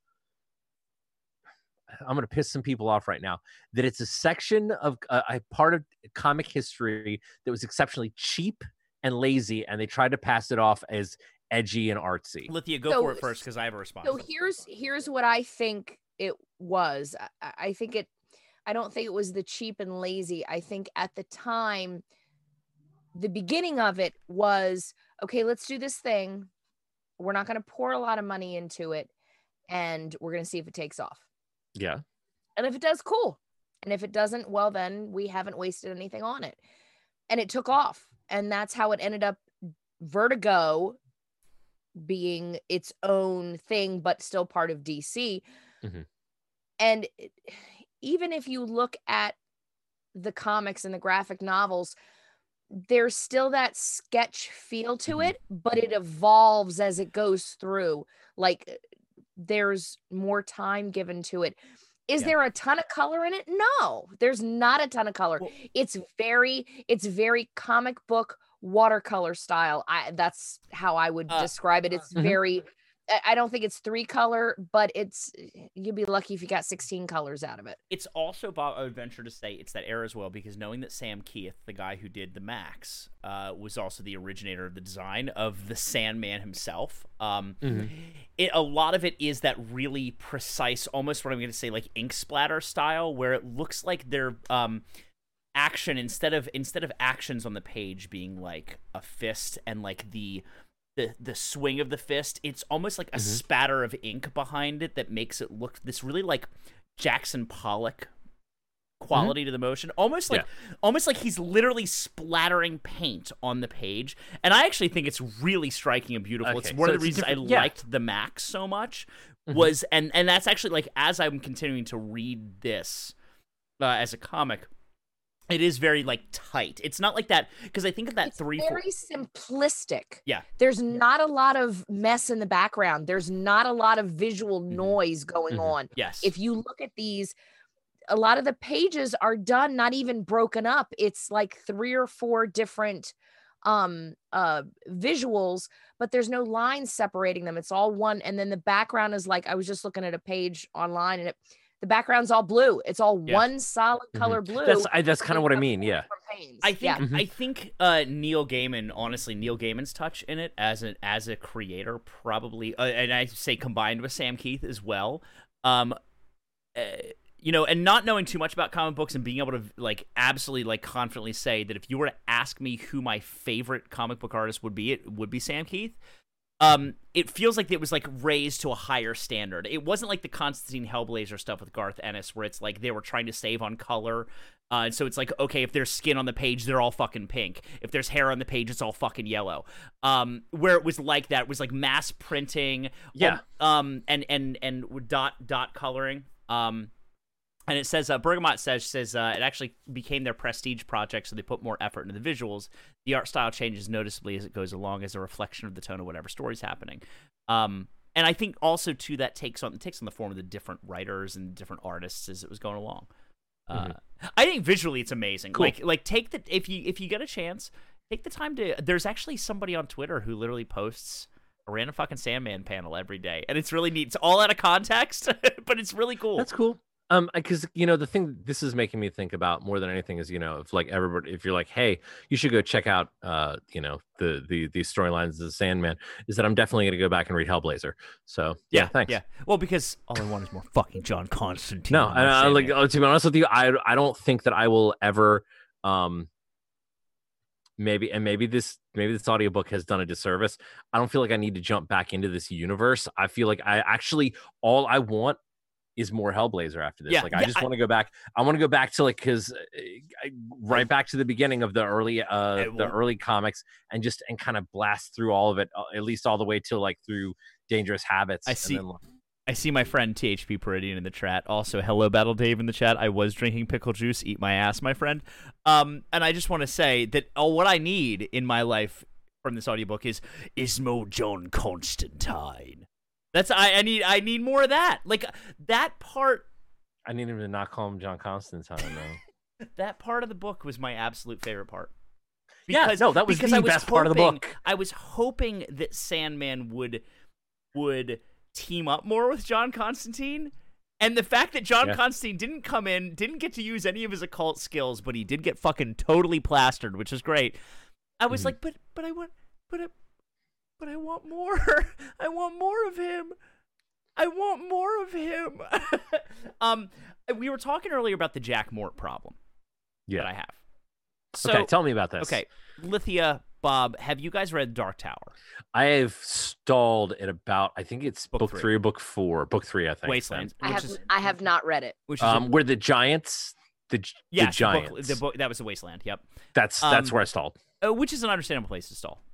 I'm going to piss some people off right now, that it's a section of a part of comic history that was exceptionally cheap and lazy, and they tried to pass it off as edgy and artsy. Lithia, go for it first because I have a response. So here's what I think it was. I don't think it was the cheap and lazy. I think at the time, the beginning of it was, okay, let's do this thing. We're not going to pour a lot of money into it, and we're going to see if it takes off. Yeah. And if it does, cool. And if it doesn't, well, then we haven't wasted anything on it. And it took off. And that's how it ended up, Vertigo being its own thing, but still part of DC. Mm-hmm. And even if you look at the comics and the graphic novels, there's still that sketch feel to it, but it evolves as it goes through. Like there's more time given to it. Is there a ton of color in it? No, there's not a ton of color. Well, it's very comic book watercolor style. That's how I would describe it. It's very, I don't think it's 3 color, but you'd be lucky if you got 16 colors out of it. It's also, Bob, I would venture to say it's that era as well, because knowing that Sam Keith, the guy who did the Max, was also the originator of the design of the Sandman himself. A lot of it is that really precise, almost what I'm going to say, like ink splatter style, where it looks like they're action instead of actions on the page being like a fist and like the swing of the fist, it's almost like a spatter of ink behind it that makes it look this really like Jackson Pollock quality to the motion, almost like he's literally splattering paint on the page. And I actually think it's really striking and beautiful. Okay, it's one of the reasons I liked the Max so much was, and that's actually like, as I'm continuing to read this as a comic, it is very like tight. It's not like that, because I think of that it's very simplistic. Yeah. There's not a lot of mess in the background. There's not a lot of visual noise going on. Yes. If you look at these, a lot of the pages are done, not even broken up. It's like 3 or 4 different visuals, but there's no lines separating them. It's all one. And then the background is like, I was just looking at a page online, and the background's all blue. It's all one solid color blue. That's kind of what I mean. Yeah. I think Neil Gaiman, honestly, Neil Gaiman's touch in it as a creator, probably, and I say combined with Sam Keith as well. And not knowing too much about comic books and being able to like absolutely like confidently say that if you were to ask me who my favorite comic book artist would be, it would be Sam Keith. It feels like it was like raised to a higher standard. It wasn't like the Constantine Hellblazer stuff with Garth Ennis, where it's like they were trying to save on color. And so it's like, okay, if there's skin on the page, they're all fucking pink. If there's hair on the page, it's all fucking yellow. Where it was like that, it was like mass printing. Yeah. And dot coloring. And it says, Bergamot says it actually became their prestige project, so they put more effort into the visuals. The art style changes noticeably as it goes along, as a reflection of the tone of whatever story's happening. And I think also too that takes on the form of the different writers and different artists as it was going along. I think visually it's amazing. Cool. Like take the if you get a chance, take the time to. There's actually somebody on Twitter who literally posts a random fucking Sandman panel every day, and it's really neat. It's all out of context, but it's really cool. That's cool. Because the thing this is making me think about more than anything is, if like everybody, if you're like, hey, you should go check out, the storylines of the Sandman, is that I'm definitely going to go back and read Hellblazer. So yeah, thanks. Yeah, well, because all I want is more fucking John Constantine. No, and to be honest with you, I don't think that I will ever, maybe this audiobook has done a disservice. I don't feel like I need to jump back into this universe. I feel like all I want is more Hellblazer after this. I just want to go back. I want to go back to because right back to the beginning of the early comics and kind of blast through all of it, at least all the way till through Dangerous Habits. I see my friend THP Peridian in the chat. Also, hello, Battle Dave in the chat. I was drinking pickle juice. Eat my ass, my friend. And I just want to say that what I need in my life from this audiobook is more John Constantine. I need more of that. Like that part. I need him to not call him John Constantine though. That part of the book was my absolute favorite part. That was the best part of the book. I was hoping that Sandman would team up more with John Constantine. And the fact that John Constantine didn't get to use any of his occult skills, but he did get fucking totally plastered, which is great. I was like, but I want more. I want more of him. I want more of him. We were talking earlier about the Jack Mort problem that I have. So, okay, tell me about this. Okay, Lithia, Bob, have you guys read Dark Tower? I have stalled at about, I think it's book 3 or book 4. Book 3, I think. Wasteland. I have not read it. Which is where the giants, the giants. The book that was the Wasteland. Yep. That's where I stalled. Which is an understandable place to stall.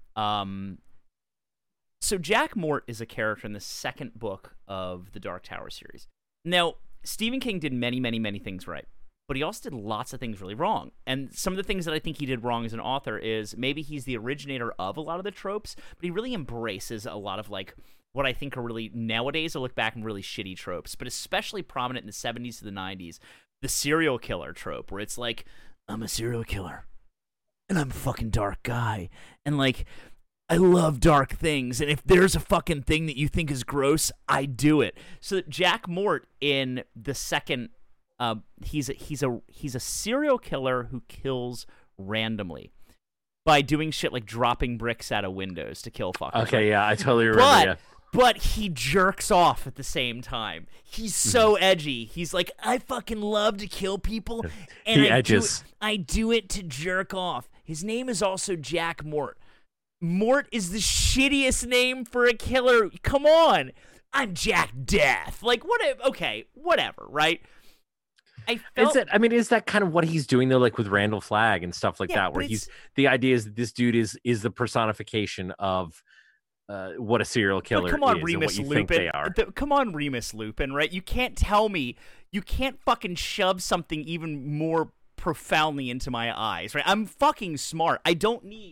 So Jack Mort is a character in the second book of the Dark Tower series. Now, Stephen King did many, many, many things right, but he also did lots of things really wrong. And some of the things that I think he did wrong as an author is maybe he's the originator of a lot of the tropes, but he really embraces a lot of what I think are really, nowadays I look back and really shitty tropes, but especially prominent in the 70s to the 90s, the serial killer trope, where it's like, I'm a serial killer, and I'm a fucking dark guy, and I love dark things, and if there's a fucking thing that you think is gross, I do it. So Jack Mort in the second, he's a serial killer who kills randomly by doing shit like dropping bricks out of windows to kill fuckers. Okay, yeah, I totally remember. But he jerks off at the same time. He's so edgy. He's like, I fucking love to kill people, and I do it to jerk off. His name is also Jack Mort. Mort is the shittiest name for a killer. Come on. I'm Jack Death. Whatever, right? Is that kind of what he's doing though, with Randall Flagg and stuff like that, where the idea is that this dude is the personification of what a serial killer come on, is Remus and what you think they are. Come on, Remus Lupin, right? You can't tell me, you can't fucking shove something even more profoundly into my eyes, right? I'm fucking smart. I don't need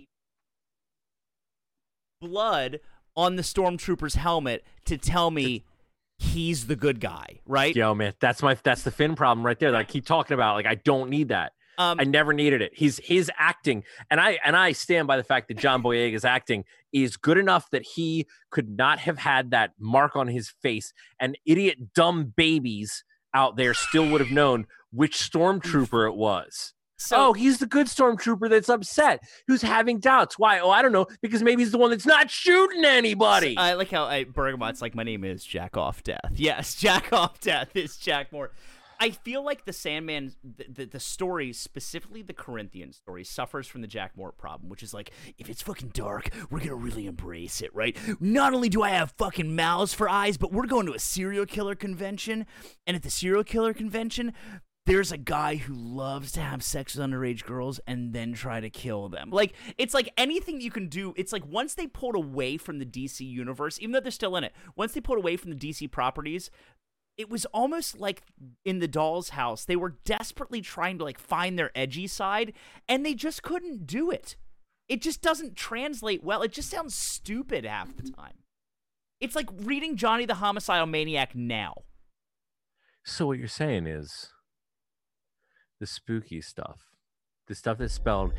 blood on the stormtrooper's helmet to tell me he's the good guy, right? Yo, man, that's the Finn problem right there that I keep talking about. I don't need that. I never needed it. His acting, and I stand by the fact that John Boyega's acting is good enough that he could not have had that mark on his face, and idiot dumb babies out there still would have known which stormtrooper it was. So, he's the good stormtrooper that's upset, who's having doubts. Why? I don't know, because maybe he's the one that's not shooting anybody. I like how Bergamot's like, my name is Jack Off Death. Yes, Jack Off Death is Jack Mort. I feel like the Sandman, the story, specifically the Corinthian story, suffers from the Jack Mort problem, which is if it's fucking dark, we're going to really embrace it, right? Not only do I have fucking mouths for eyes, but we're going to a serial killer convention, and at the serial killer convention, there's a guy who loves to have sex with underage girls and then try to kill them. It's like anything you can do. It's like once they pulled away from the DC universe, even though they're still in it, once they pulled away from the DC properties, it was almost like in the doll's house, they were desperately trying to like find their edgy side, and they just couldn't do it. It just doesn't translate well. It just sounds stupid half the time. It's like reading Johnny the Homicidal Maniac now. So what you're saying is the spooky stuff, the stuff that's spelled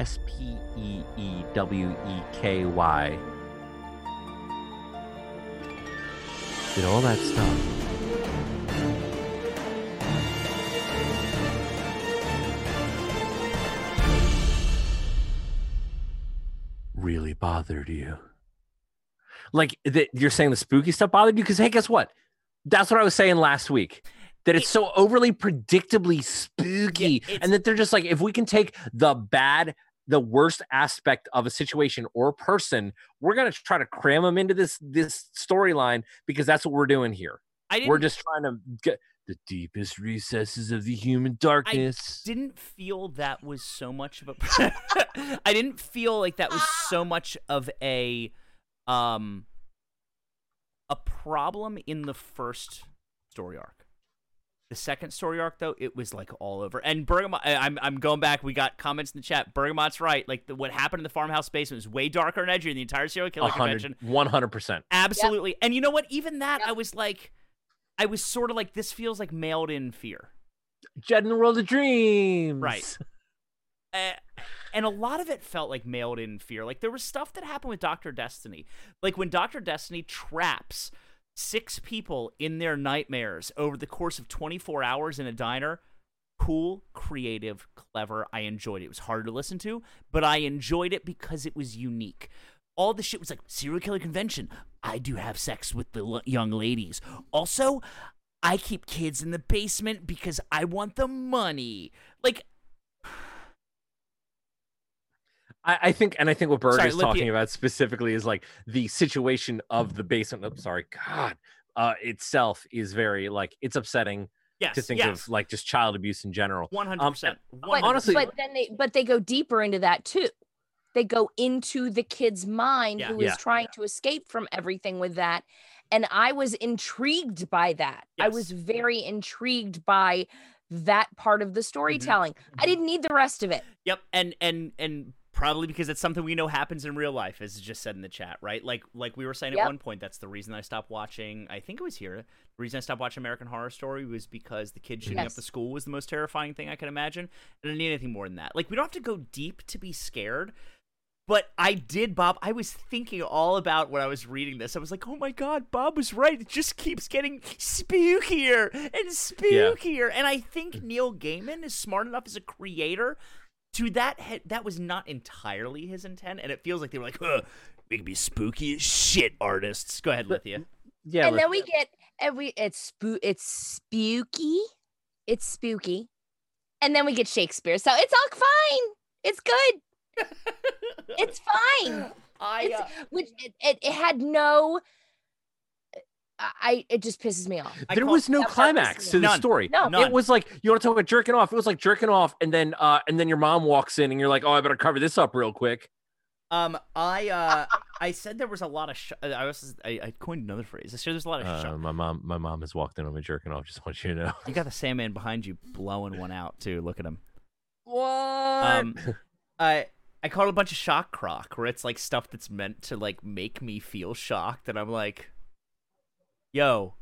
Speeweeky, did all that stuff really bothered you? Like, you're saying the spooky stuff bothered you? Because, hey, guess what? That's what I was saying last week. That it's so overly predictably spooky. Yeah, and that they're just like, if we can take the worst aspect of a situation or person, we're going to try to cram them into this storyline because that's what we're doing here. We're just trying to get the deepest recesses of the human darkness. I didn't feel that was so much of a... I didn't feel like that was so much of a problem in the first story arc. The second story arc, though, it was like all over. And Bergamot, I'm going back. We got comments in the chat. Bergamot's right. Like what happened in the farmhouse basement was way darker and edgier than the entire serial killer convention. 100%. Absolutely. Yep. And you know what? Even that, I was sort of like, this feels like mailed in fear. Jed in the World of Dreams. Right. And a lot of it felt like mailed in fear. Like there was stuff that happened with Dr. Destiny. Like when Dr. Destiny traps 6 people in their nightmares over the course of 24 hours in a diner. Cool, creative, clever. I enjoyed it. It was hard to listen to, but I enjoyed it because it was unique. All the shit was like, serial killer convention. I do have sex with the young ladies. Also, I keep kids in the basement because I want the money. Like, I think what Berg is talking about specifically is like the situation of the basement. I'm sorry, God, itself is very like it's upsetting to think of like just child abuse in general. 100%. Honestly, but they go deeper into that too. They go into the kid's mind who is trying to escape from everything with that, and I was intrigued by that. Yes. I was very intrigued by that part of the storytelling. I didn't need the rest of it. Yep, and probably because it's something we know happens in real life, as just said in the chat, right? Like we were saying at one point, that's the reason I stopped watching. I think it was here. The reason I stopped watching American Horror Story was because the kid shooting up the school was the most terrifying thing I could imagine. And I didn't need anything more than that. Like we don't have to go deep to be scared. But I did, Bob. I was thinking all about when I was reading this. I was like, oh my God, Bob was right. It just keeps getting spookier and spookier. And I think Neil Gaiman is smart enough as a creator to that was not entirely his intent. And it feels like they were like, we can be spooky as shit artists. Go ahead, Lithia. Yeah. And then we get, it's spooky. It's spooky. And then we get Shakespeare. So it's all fine. It's good. It's fine. It had no. It just pisses me off. There was no climax to the story. No, it was like, you want to talk about jerking off? It was like jerking off, and then your mom walks in, and you're like, oh, I better cover this up real quick. I said there was a lot of. I coined another phrase. I said there's a lot of. My mom has walked in on me jerking off. Just want you to know. You got the Sandman behind you blowing one out too. Look at him. What? I call it a bunch of shock crock, where it's like stuff that's meant to like make me feel shocked, and I'm like, yo,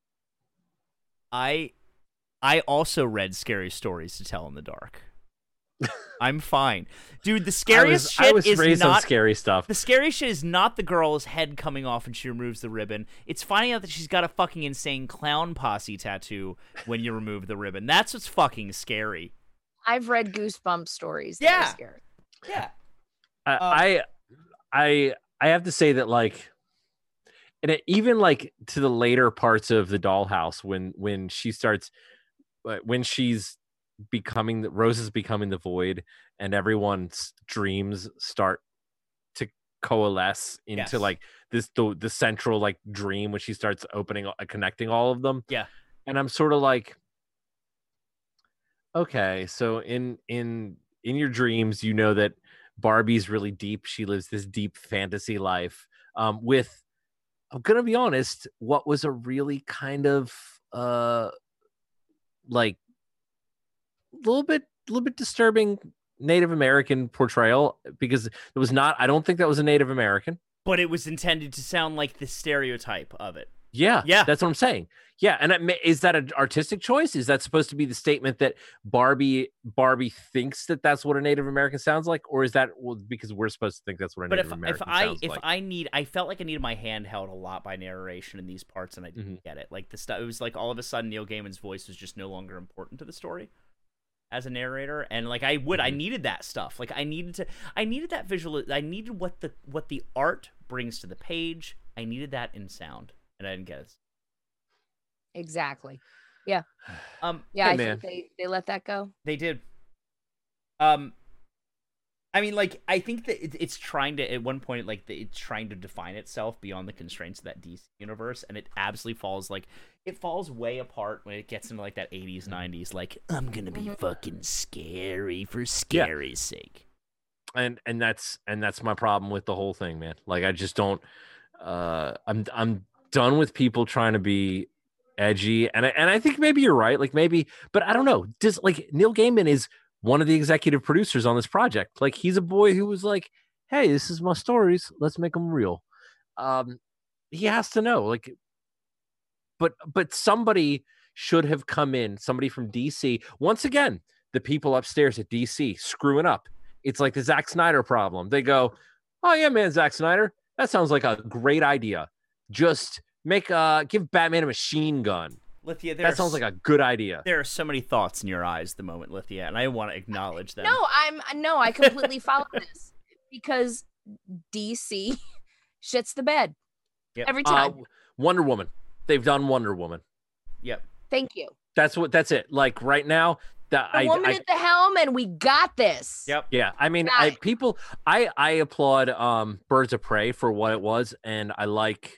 I also read scary stories to tell in the dark. I'm fine, dude. The scariest shit is not scary stuff. The scariest shit is not the girl's head coming off when she removes the ribbon. It's finding out that she's got a fucking insane clown posse tattoo when you remove the ribbon. That's what's fucking scary. I've read Goosebumps stories. That are scary. Yeah. I have to say that like, and even like to the later parts of the dollhouse when she's becoming Rose is becoming the void, and everyone's dreams start to coalesce into like the central like dream when she starts connecting all of them. Yeah. And I'm sort of like, okay, so in your dreams, you know that Barbie's really deep. She lives this deep fantasy life with, I'm going to be honest, what was a really kind of like a little bit disturbing Native American portrayal, because it was not. I don't think that was a Native American. But it was intended to sound like the stereotype of it. Yeah, Yeah. That's what I'm saying. Yeah, and is that an artistic choice? Is that supposed to be the statement that Barbie thinks that that's what a Native American sounds like, or is that because we're supposed to think that's what a Native American sounds like? I felt like I needed my hand held a lot by narration in these parts, and I didn't get it. Like the stuff, it was like all of a sudden Neil Gaiman's voice was just no longer important to the story as a narrator, and like I needed that stuff. Like I needed that visual. I needed what the art brings to the page. I needed that in sound, and I didn't get it. Exactly. Yeah. Hey, I man. think they let that go. They did. I mean, like, I think that it's trying to, at one point, like, it's trying to define itself beyond the constraints of that DC universe, and it absolutely falls way apart when it gets into, like, that 80s, 90s, like, I'm gonna be fucking scary for scary's sake. And that's my problem with the whole thing, man. Like, I just don't. I'm done with people trying to be edgy, and I think maybe you're right. Like maybe, but I don't know. Does like Neil Gaiman is one of the executive producers on this project. Like he's a boy who was like, "Hey, this is my stories. Let's make them real." He has to know, like, but somebody should have come in. Somebody from DC. Once again, the people upstairs at DC screwing up. It's like the Zack Snyder problem. They go, "Oh yeah, man, Zack Snyder. That sounds like a great idea. Just give Batman a machine gun." Lithia, that sounds like a good idea. There are so many thoughts in your eyes at the moment, Lithia, and I want to acknowledge them. I completely follow this because DC shits the bed every time. Wonder Woman. They've done Wonder Woman. Yep. Thank you. That's it. Like right now, woman at the helm, and we got this. Yep. Yeah. I mean, I applaud Birds of Prey for what it was, and I like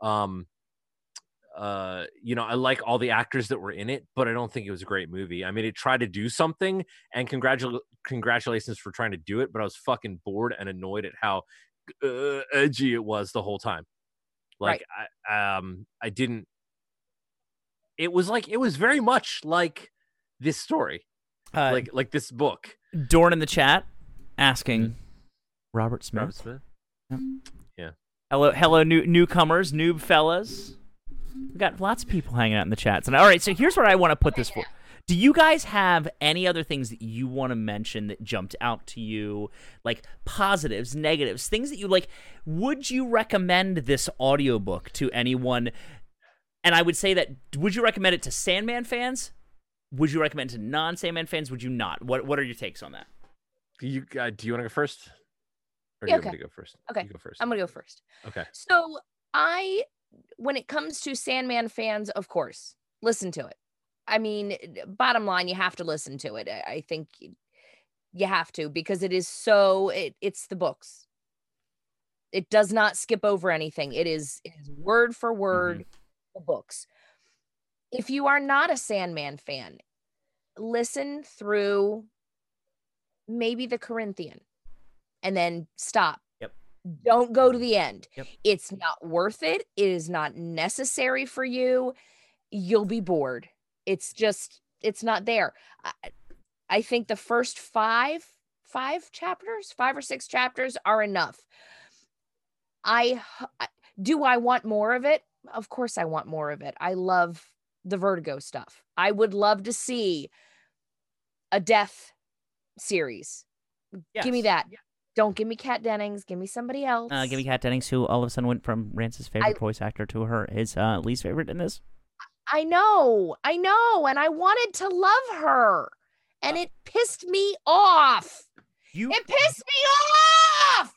I like all the actors that were in it, but I don't think it was a great movie. I mean, it tried to do something, and congratulations for trying to do it, but I was fucking bored and annoyed at how edgy it was the whole time. Like, right. I didn't. It was very much like this story, like this book. Dorn in the chat asking Robert Smith. Robert Smith. Yeah. Hello, newcomers, noob fellas. We got lots of people hanging out in the chat tonight. All right, so here's what I want to put this for. Do you guys have any other things that you want to mention that jumped out to you, like positives, negatives, things that you like? Would you recommend this audiobook to anyone? And I would say that, would you recommend it to Sandman fans? Would you recommend it to non-Sandman fans? Would you not? What are your takes on that? Do you want to go first? Or yeah, do you want me to go first? Okay. You go first. I'm going to go first. Okay. So when it comes to Sandman fans, of course, listen to it. I mean, bottom line, you have to listen to it. I think you have to, because it is it's the books. It does not skip over anything. It is word for word the books. If you are not a Sandman fan, listen through maybe the Corinthian and then stop. Yep. Don't go to the end. Yep. It's not worth it. It is not necessary for you. You'll be bored. It's not there. I think the first five chapters, 5 or 6 chapters are enough. Do I want more of it? Of course I want more of it. I love the Vertigo stuff. I would love to see a death series. Yes. Give me that. Yeah. Don't give me Kat Dennings. Give me somebody else. Give me Kat Dennings, who all of a sudden went from Rance's favorite voice actor to his least favorite in this. I know. And I wanted to love her. And it pissed me off. It pissed me off.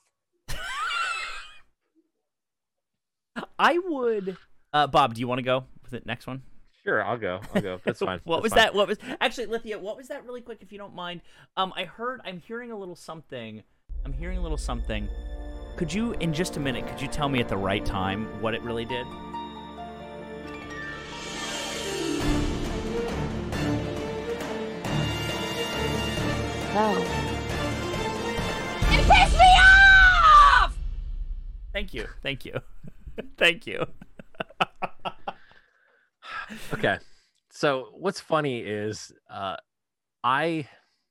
I would. Bob, do you want to go with the next one? Sure, I'll go. That's fine. What was that? Actually, Lithia, what was that really quick, if you don't mind? I'm hearing a little something. Could you, in just a minute, tell me at the right time what it really did? Oh. It pissed me off! Thank you. Okay. So what's funny is I,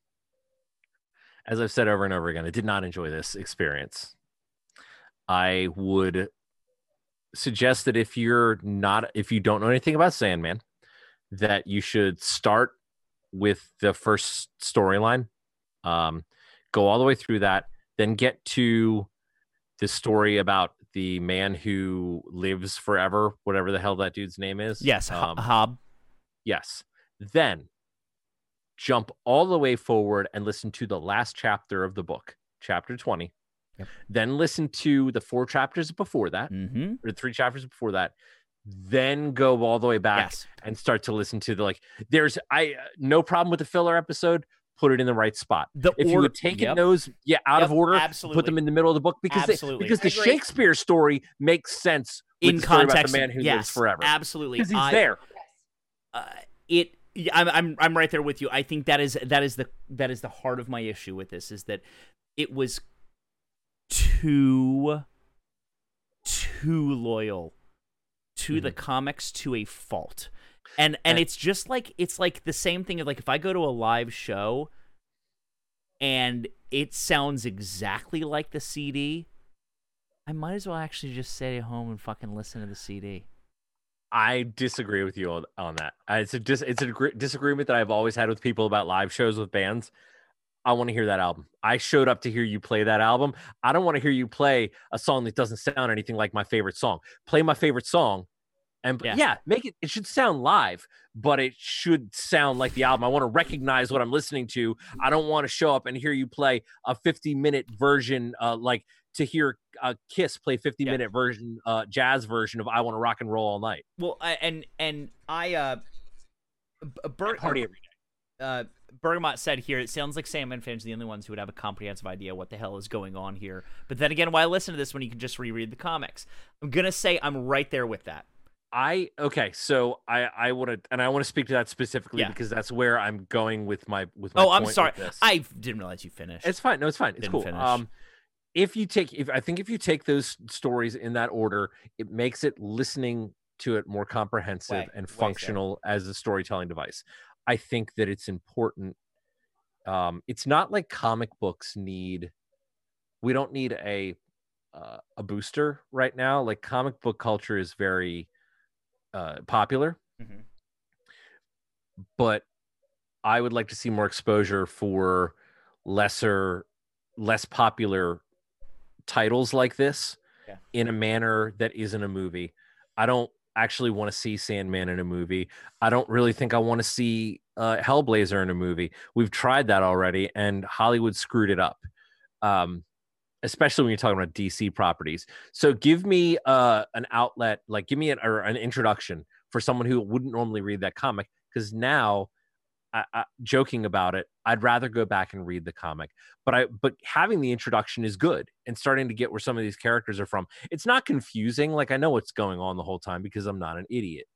as I've said over and over again, I did not enjoy this experience. I would suggest that if you don't know anything about Sandman, that you should start with the first storyline, go all the way through that, then get to the story about the man who lives forever, whatever the hell that dude's name is. Yes, Hob. Yes. Then jump all the way forward and listen to the last chapter of the book, chapter 20. Yep. Then listen to the 4 chapters before that, or 3 chapters before that. Then go all the way back and start to listen to the no problem with the filler episode. Put it in the right spot. If you would take those out of order, put them in the middle of the book because the Shakespeare story makes sense in context about the man who lives forever. Absolutely, because he's there. I'm right there with you. I think that is the heart of my issue with this, is that it was too loyal to the comics to a fault. And it's just like, it's like the same thing of like, if I go to a live show and it sounds exactly like the CD, I might as well actually just stay at home and fucking listen to the CD. I disagree with you on that. It's a disagreement that I've always had with people about live shows with bands. I want to hear that album. I showed up to hear you play that album. I don't want to hear you play a song that doesn't sound anything like my favorite song. Play my favorite song. And make it should sound live, but it should sound like the album. I want to recognize what I'm listening to. I don't want to show up and hear you play a 50-minute version, like to hear Kiss play 50-minute version, jazz version of I Want to Rock and Roll All Night. Well, party every day. Bergamot said here, it sounds like Sandman fans are the only ones who would have a comprehensive idea what the hell is going on here. But then again, why listen to this when you can just reread the comics? I'm going to say I'm right there with that. So I want to speak to that specifically because that's where I'm going with my Oh, I'm sorry. I didn't realize you finished. It's fine. No, it's fine. It's cool. Finish. If you take those stories in that order, it makes it listening to it more comprehensive and functional as a storytelling device. I think that it's important. It's not like comic books we don't need a booster right now. Like comic book culture is very popular, but I would like to see more exposure for less popular titles like this in a manner that isn't a movie. I don't actually want to see Sandman in a movie. I don't really think I want to see Hellblazer in a movie. We've tried that already, and Hollywood screwed it up. Especially when you're talking about DC properties. So give me an outlet, like give me an introduction for someone who wouldn't normally read that comic. Because now, joking about it, I'd rather go back and read the comic. But having the introduction is good, and starting to get where some of these characters are from. It's not confusing. Like I know what's going on the whole time because I'm not an idiot.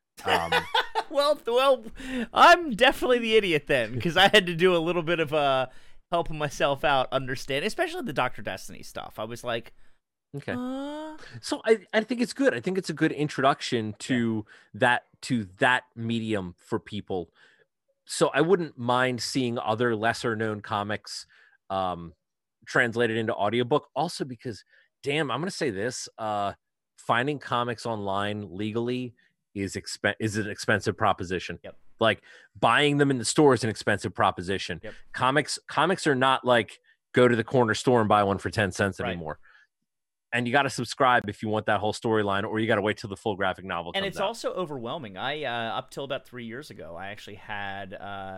Well, I'm definitely the idiot then, because I had to do a little bit of helping myself out understand, especially the Dr. Destiny stuff. I was like, okay. So I think it's good. I think it's a good introduction to that medium for people. So I wouldn't mind seeing other lesser known comics translated into audiobook. Also because, damn, I'm going to say this, finding comics online legally is an expensive proposition. Yep. Like buying them in the store is an expensive proposition. Yep. Comics are not like go to the corner store and buy one for 10 cents anymore. And you got to subscribe if you want that whole storyline, or you got to wait till the full graphic novel comes out. And it's also overwhelming. I up till about 3 years ago, I actually had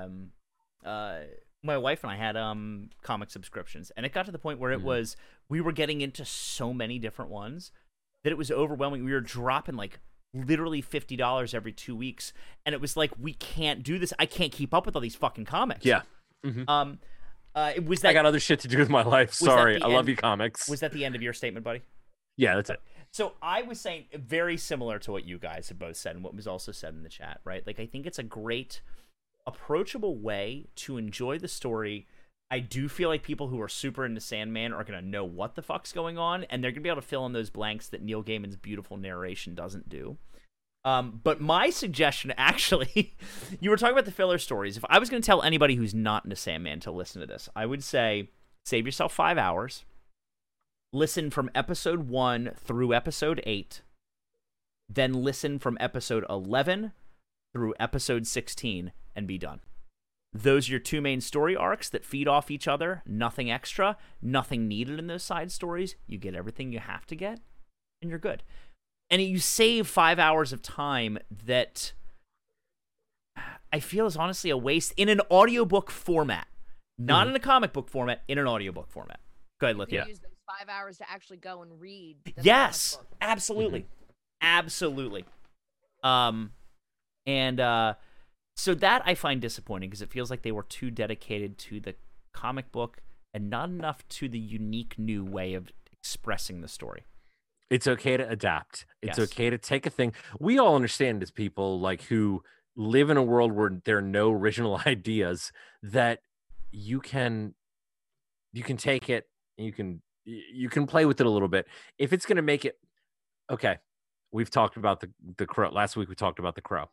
my wife and I had comic subscriptions, and it got to the point where it was we were getting into so many different ones that it was overwhelming. We were dropping like literally $50 every 2 weeks, and it was like, we can't do this. I can't keep up with all these fucking comics. Yeah. Was that, I got other shit to do with my life. Sorry, I love you, comics. Was that the end of your statement, buddy? Yeah, that's it. So I was saying very similar to what you guys have both said and what was also said in the chat, right? Like, I think it's a great, approachable way to enjoy the story. I do feel like people who are super into Sandman are going to know what the fuck's going on, and they're going to be able to fill in those blanks that Neil Gaiman's beautiful narration doesn't do. But my suggestion, actually, you were talking about the filler stories. If I was going to tell anybody who's not into Sandman to listen to this, I would say save yourself 5 hours. Listen from episode 1 through episode 8. Then listen from episode 11 through episode 16 and be done. Those are your 2 main story arcs that feed off each other. Nothing extra, nothing needed in those side stories. You get everything you have to get, and you're good. And you save 5 hours of time that I feel is honestly a waste in an audiobook format. Not in a comic book format, in an audiobook format. Go ahead, Lithia. You use those 5 hours to actually go and read the Yes, comic book. absolutely. Absolutely. So that I find disappointing because it feels like they were too dedicated to the comic book and not enough to the unique new way of expressing the story. It's okay to adapt. It's Yes. okay to take a thing. We all understand as people like who live in a world where there are no original ideas that you can take it, you can play with it a little bit. If it's going to make it okay. We've talked about the Crow. Last week we talked about the Crow.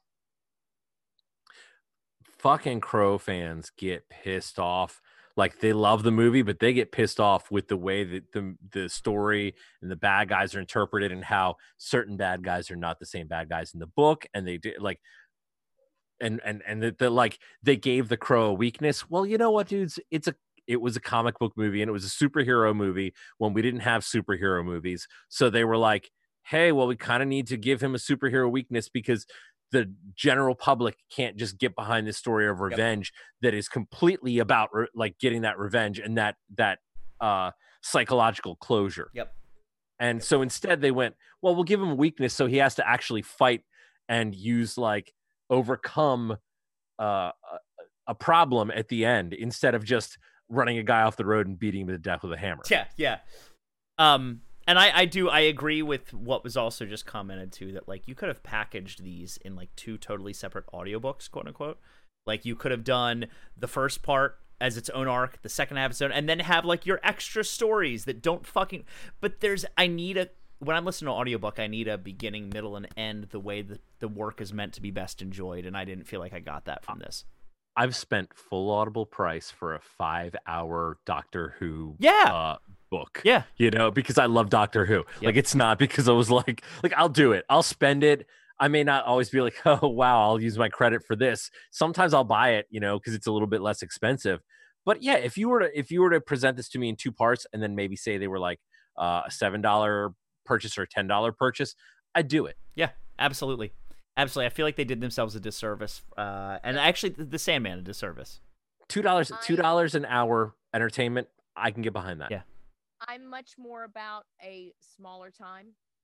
Fucking Crow fans get pissed off. Like they love the movie, but they get pissed off with the way that the story and the bad guys are interpreted and how certain bad guys are not the same bad guys in the book. And they did like, and like they gave the Crow a weakness. Well, you know what, dudes? It was a comic book movie and it was a superhero movie when we didn't have superhero movies. So they were like, hey, well, we kind of need to give him a superhero weakness because the general public can't just get behind this story of revenge that is completely about like getting that revenge and that psychological closure. And so instead they went, well, we'll give him a weakness so he has to actually fight and use like overcome a problem at the end instead of just running a guy off the road and beating him to death with a hammer. Yeah. And I agree with what was also just commented too, that like you could have packaged these in like 2 totally separate audiobooks, quote unquote. Like you could have done the first part as its own arc, the second episode, and then have like your extra stories that don't fucking. But when I'm listening to an audiobook, I need a beginning, middle, and end the way that the work is meant to be best enjoyed, and I didn't feel like I got that from this. I've spent full audible price for a 5-hour Doctor Who book. Yeah. You know, because I love Doctor Who. Like it's not because I was like I'll do it. I'll spend it. I may not always be like, oh wow, I'll use my credit for this. Sometimes I'll buy it, you know, because it's a little bit less expensive. But yeah, if you were to present this to me in 2 parts and then maybe say they were like a $7 purchase or a $10 purchase, I'd do it. Yeah, absolutely. Absolutely. I feel like they did themselves a disservice. And actually the Sandman a disservice. $2 an hour entertainment, I can get behind that. Yeah. I'm much more about a smaller time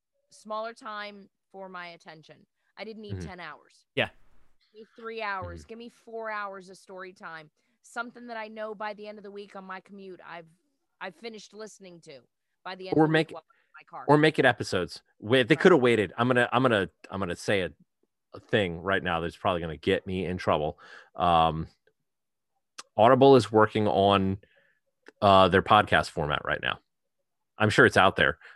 for my attention. I didn't need 10 hours. Yeah. Give me 3 hours. Give me 4 hours of story time. Something that I know by the end of the week on my commute, I've finished listening to by the end of the week while I'm in my car. Or make it episodes. Wait, they could have waited. I'm gonna say a thing right now that's probably gonna get me in trouble. Audible is working on their podcast format right now. I'm sure it's out there.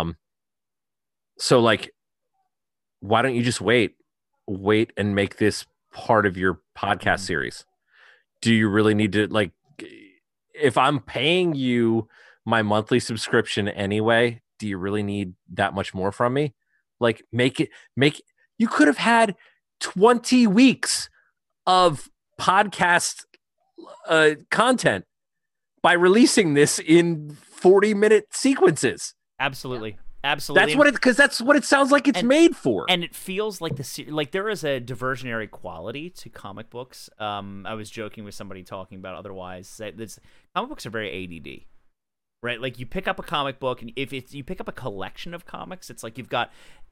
So like, why don't you just wait and make this part of your podcast series? Do you really need to, like, if I'm paying you my monthly subscription anyway, do you really need that much more from me? Like you could have had 20 weeks of podcast content by releasing this in 40-minute sequences. Absolutely. That's what it sounds like it's made for. And it feels like there is a diversionary quality to comic books. I was joking with somebody talking about otherwise. Comic books are very ADD, right? Like you pick up a comic book, and if you pick up a collection of comics, it's like you've got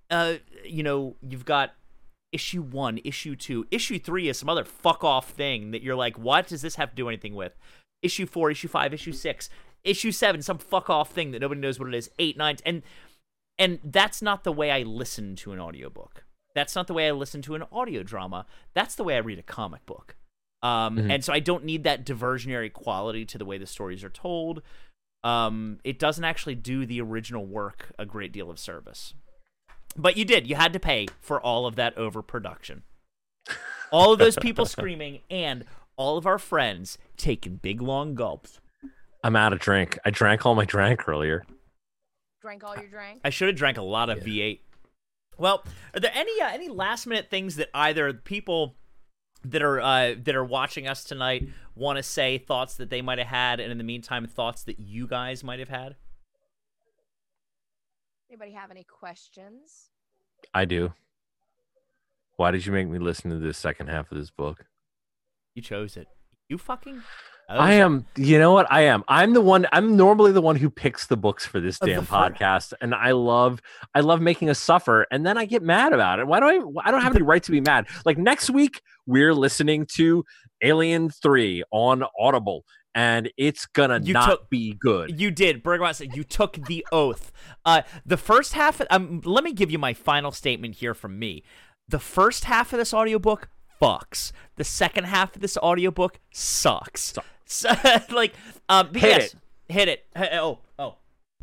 issue 1, issue 2, issue 3 is some other fuck off thing that you're like, what does this have to do anything with? Issue 4, issue 5, issue 6, issue 7, some fuck off thing that nobody knows what it is. 8, 9, and that's not the way I listen to an audiobook. That's not the way I listen to an audio drama. That's the way I read a comic book. And so I don't need that diversionary quality to the way the stories are told. It doesn't actually do the original work a great deal of service. But you did. You had to pay for all of that overproduction. All of those people screaming and all of our friends taking big, long gulps. I'm out of drink. I drank all my drink earlier. Drank all your drink? I should have drank a lot of V8. Well, are there any last-minute things that either people that are watching us tonight want to say, thoughts that they might have had, and in the meantime, thoughts that you guys might have had? Anybody have any questions? I do. Why did you make me listen to the second half of this book? You chose it. You fucking... I am. You know what? I am. I'm normally the one who picks the books for this damn podcast, and I love making us suffer, and then I get mad about it. I don't have any right to be mad. Like next week, we're listening to Alien 3 on Audible, and it's gonna be good. You did. Bergamot said you took the oath. The first half. Let me give you my final statement here from me. The first half of this audiobook fucks. The second half of this audiobook sucks. So, like, hit it. Oh. No.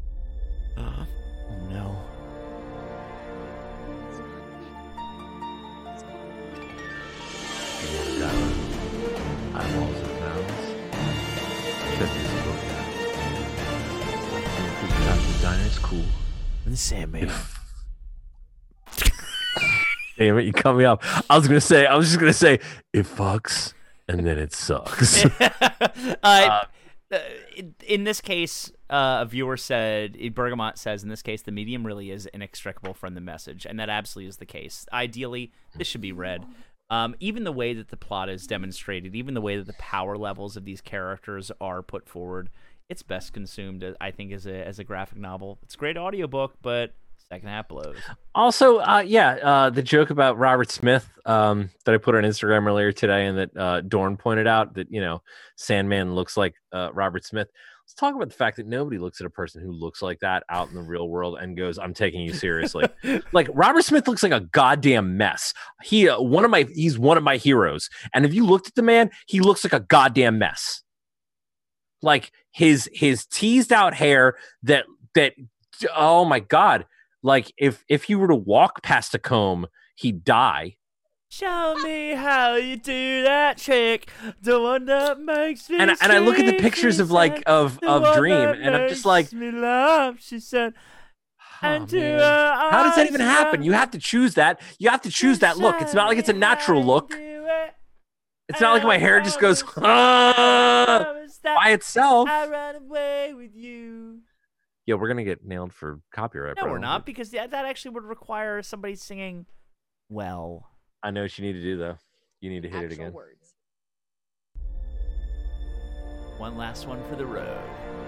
Eyeballs and mouths. Check this book out. The diner's cool. And the Sandman. Damn it, you cut me off. I was just gonna say it fucks and then it sucks. In this case, a viewer said, Bergamot says, in this case, the medium really is inextricable from the message, and that absolutely is the case. Ideally, this should be read. Even the way that the plot is demonstrated, even the way that the power levels of these characters are put forward, it's best consumed, I think, as a graphic novel. It's a great audiobook, but second half blows. Also, the joke about Robert Smith that I put on Instagram earlier today, and that Dorn pointed out that Sandman looks like Robert Smith. Let's talk about the fact that nobody looks at a person who looks like that out in the real world and goes, "I'm taking you seriously." Like Robert Smith looks like a goddamn mess. He's one of my heroes, and if you looked at the man, he looks like a goddamn mess. Like his teased out hair that oh my god. Like if he were to walk past a comb, he'd die. Show me how you do that trick, the one that makes me. And I look at the pictures of Dream, and I'm just like, me laugh, she said. How does that even happen? You have to choose that. You have to choose that look. It's not like it's a natural look. It's not like my hair just goes by itself. I run away with you. Yeah, we're gonna get nailed for copyright. No, we're not, because that actually would require somebody singing well. I know what you need to do, though. You need to hit it again. Words. One last one for the road.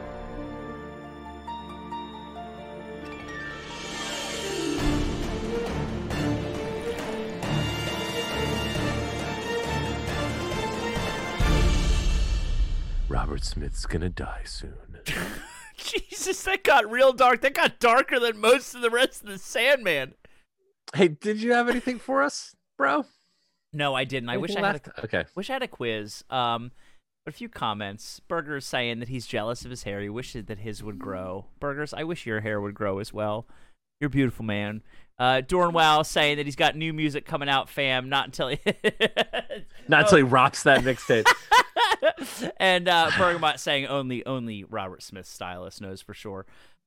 Robert Smith's gonna die soon. Jesus, that got real dark. That got darker than most of the rest of the Sandman. Hey, did you have anything for us, bro? No, I didn't. Anything I wish I had a quiz. But a few comments. Burger's saying that he's jealous of his hair. He wishes that his would grow. Burgers, I wish your hair would grow as well. You're a beautiful man. Dornwow saying that he's got new music coming out, fam. Not until he rocks that mixtape. And Bergamot saying only Robert Smith's stylist knows for sure.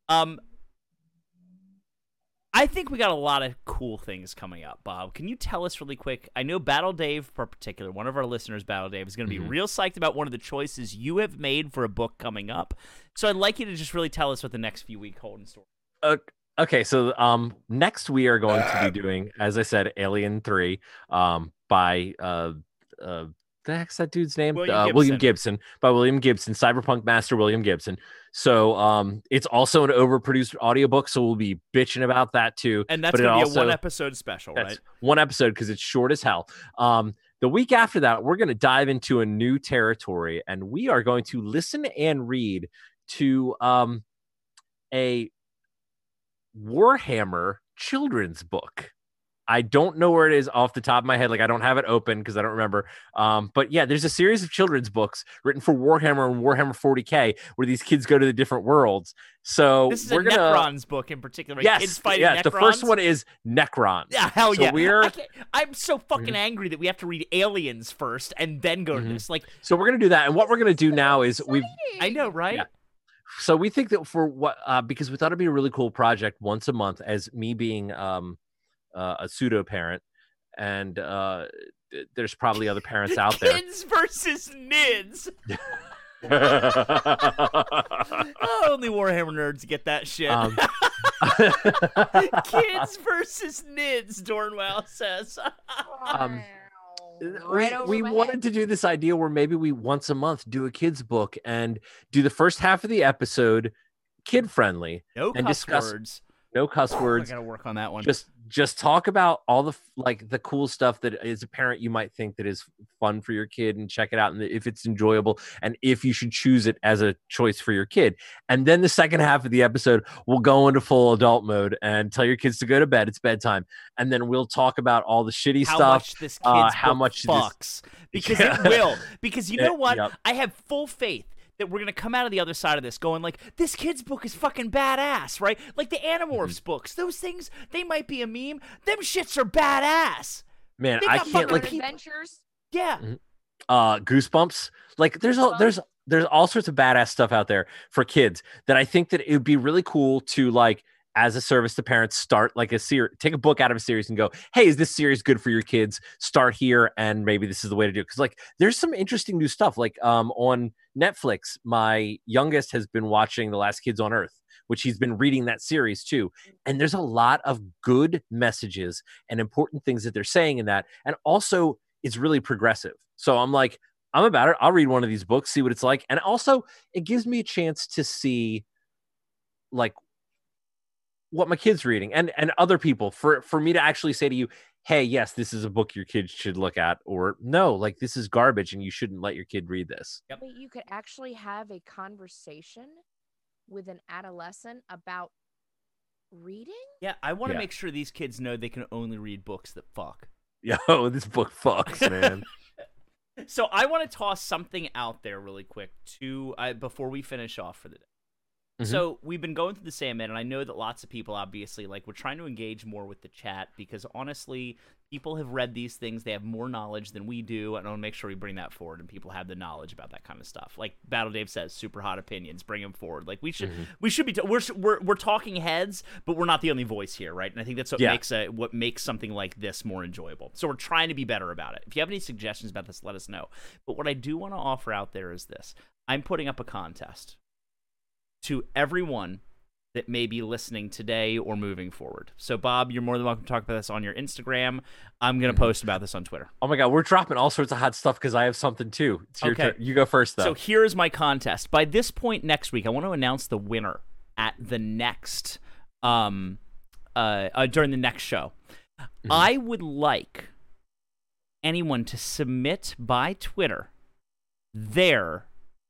I think we got a lot of cool things coming up, Bob. Can you tell us really quick? I know Battle Dave, in particular, one of our listeners, Battle Dave, is going to be real psyched about one of the choices you have made for a book coming up. So I'd like you to just really tell us what the next few weeks hold in store. Okay, so next we are going to be doing, as I said, Alien 3 by the heck's that dude's name? William Gibson. By William Gibson, Cyberpunk master William Gibson. So it's also an overproduced audiobook, so we'll be bitching about that too. And that's going to be a one-episode special, right? One episode, because it's short as hell. The week after that, we're going to dive into a new territory, and we are going to listen and read to a Warhammer children's book. I don't know where it is off the top of my head. Like, I don't have it open because I don't remember. But yeah, there's a series of children's books written for Warhammer and Warhammer 40K where these kids go to the different worlds. So this is a Necrons book in particular. Right? Yes, Kids fighting yes. Necrons. The first one is Necrons. Yeah, hell so yeah. I'm so fucking angry that we have to read Aliens first and then go to this. Like, so we're gonna do that, and what we're gonna do now is I know, right? Yeah. So we think that for what because we thought it'd be a really cool project once a month, as me being a pseudo parent, and there's probably other parents out there. Kids versus Nids. Only Warhammer nerds get that shit. Kids versus Nids, Dornwell says. We wanted to do this idea where maybe we once a month do a kids book and do the first half of the episode kid friendly. No cuss words. No cuss words. I gotta work on that one. Just talk about all the cool stuff that as a parent you might think that is fun for your kid, and check it out, and if it's enjoyable, and if you should choose it as a choice for your kid. And then the second half of the episode we'll go into full adult mode and tell your kids to go to bed. It's bedtime, and then we'll talk about all the shitty stuff. Much this kid's how much fucks because it will. Because you know what? Yep. I have full faith that we're going to come out of the other side of this going like, this kid's book is fucking badass, right? Like the Animorphs books. Those things, they might be a meme. Them shits are badass. Man, I can't like adventures. Yeah. Goosebumps. Like there's all sorts of badass stuff out there for kids that I think that it would be really cool to, like, as a service to parents, start like a series, take a book out of a series and go, hey, is this series good for your kids? Start here, and maybe this is the way to do it. Because like there's some interesting new stuff. Like on Netflix, my youngest has been watching The Last Kids on Earth, which he's been reading that series too. And there's a lot of good messages and important things that they're saying in that. And also it's really progressive. So I'm like, I'm about it. I'll read one of these books, see what it's like. And also it gives me a chance to see like what my kid's reading and other people, for me to actually say to you, hey, yes, this is a book your kids should look at, or no, like this is garbage and you shouldn't let your kid read this. Yep. But you could actually have a conversation with an adolescent about reading. Yeah, I want to make sure these kids know they can only read books that fuck. Yo, this book fucks, man. So I want to toss something out there really quick before we finish off for the day. Mm-hmm. So we've been going through the Sandman, and I know that lots of people, obviously, like, we're trying to engage more with the chat because, honestly, people have read these things. They have more knowledge than we do, and I want to make sure we bring that forward, and people have the knowledge about that kind of stuff. Like Battle Dave says, super hot opinions, bring them forward. Like, we should be we're talking heads, but we're not the only voice here, right? And I think that's what makes something like this more enjoyable. So we're trying to be better about it. If you have any suggestions about this, let us know. But what I do want to offer out there is this. I'm putting up a contest to everyone that may be listening today or moving forward. So, Bob, you're more than welcome to talk about this on your Instagram. I'm going to post about this on Twitter. Oh, my God. We're dropping all sorts of hot stuff because I have something, too. It's your turn. You go first, though. So here's my contest. By this point next week, I want to announce the winner at the next during the next show. Mm-hmm. I would like anyone to submit by Twitter their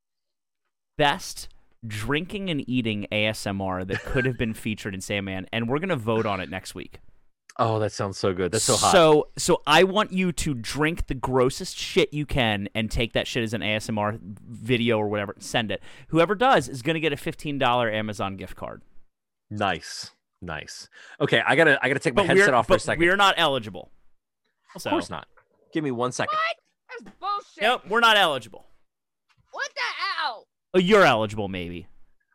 best drinking and eating ASMR that could have been featured in Sandman, and we're going to vote on it next week. Oh, that sounds so good. That's so hot. So I want you to drink the grossest shit you can and take that shit as an ASMR video or whatever. Send it. Whoever does is going to get a $15 Amazon gift card. Nice. Okay, I gotta take my headset off for a second. We're not eligible. Of course not. Give me 1 second. What? That's bullshit. Nope, we're not eligible. What the hell? Oh, you're eligible, maybe.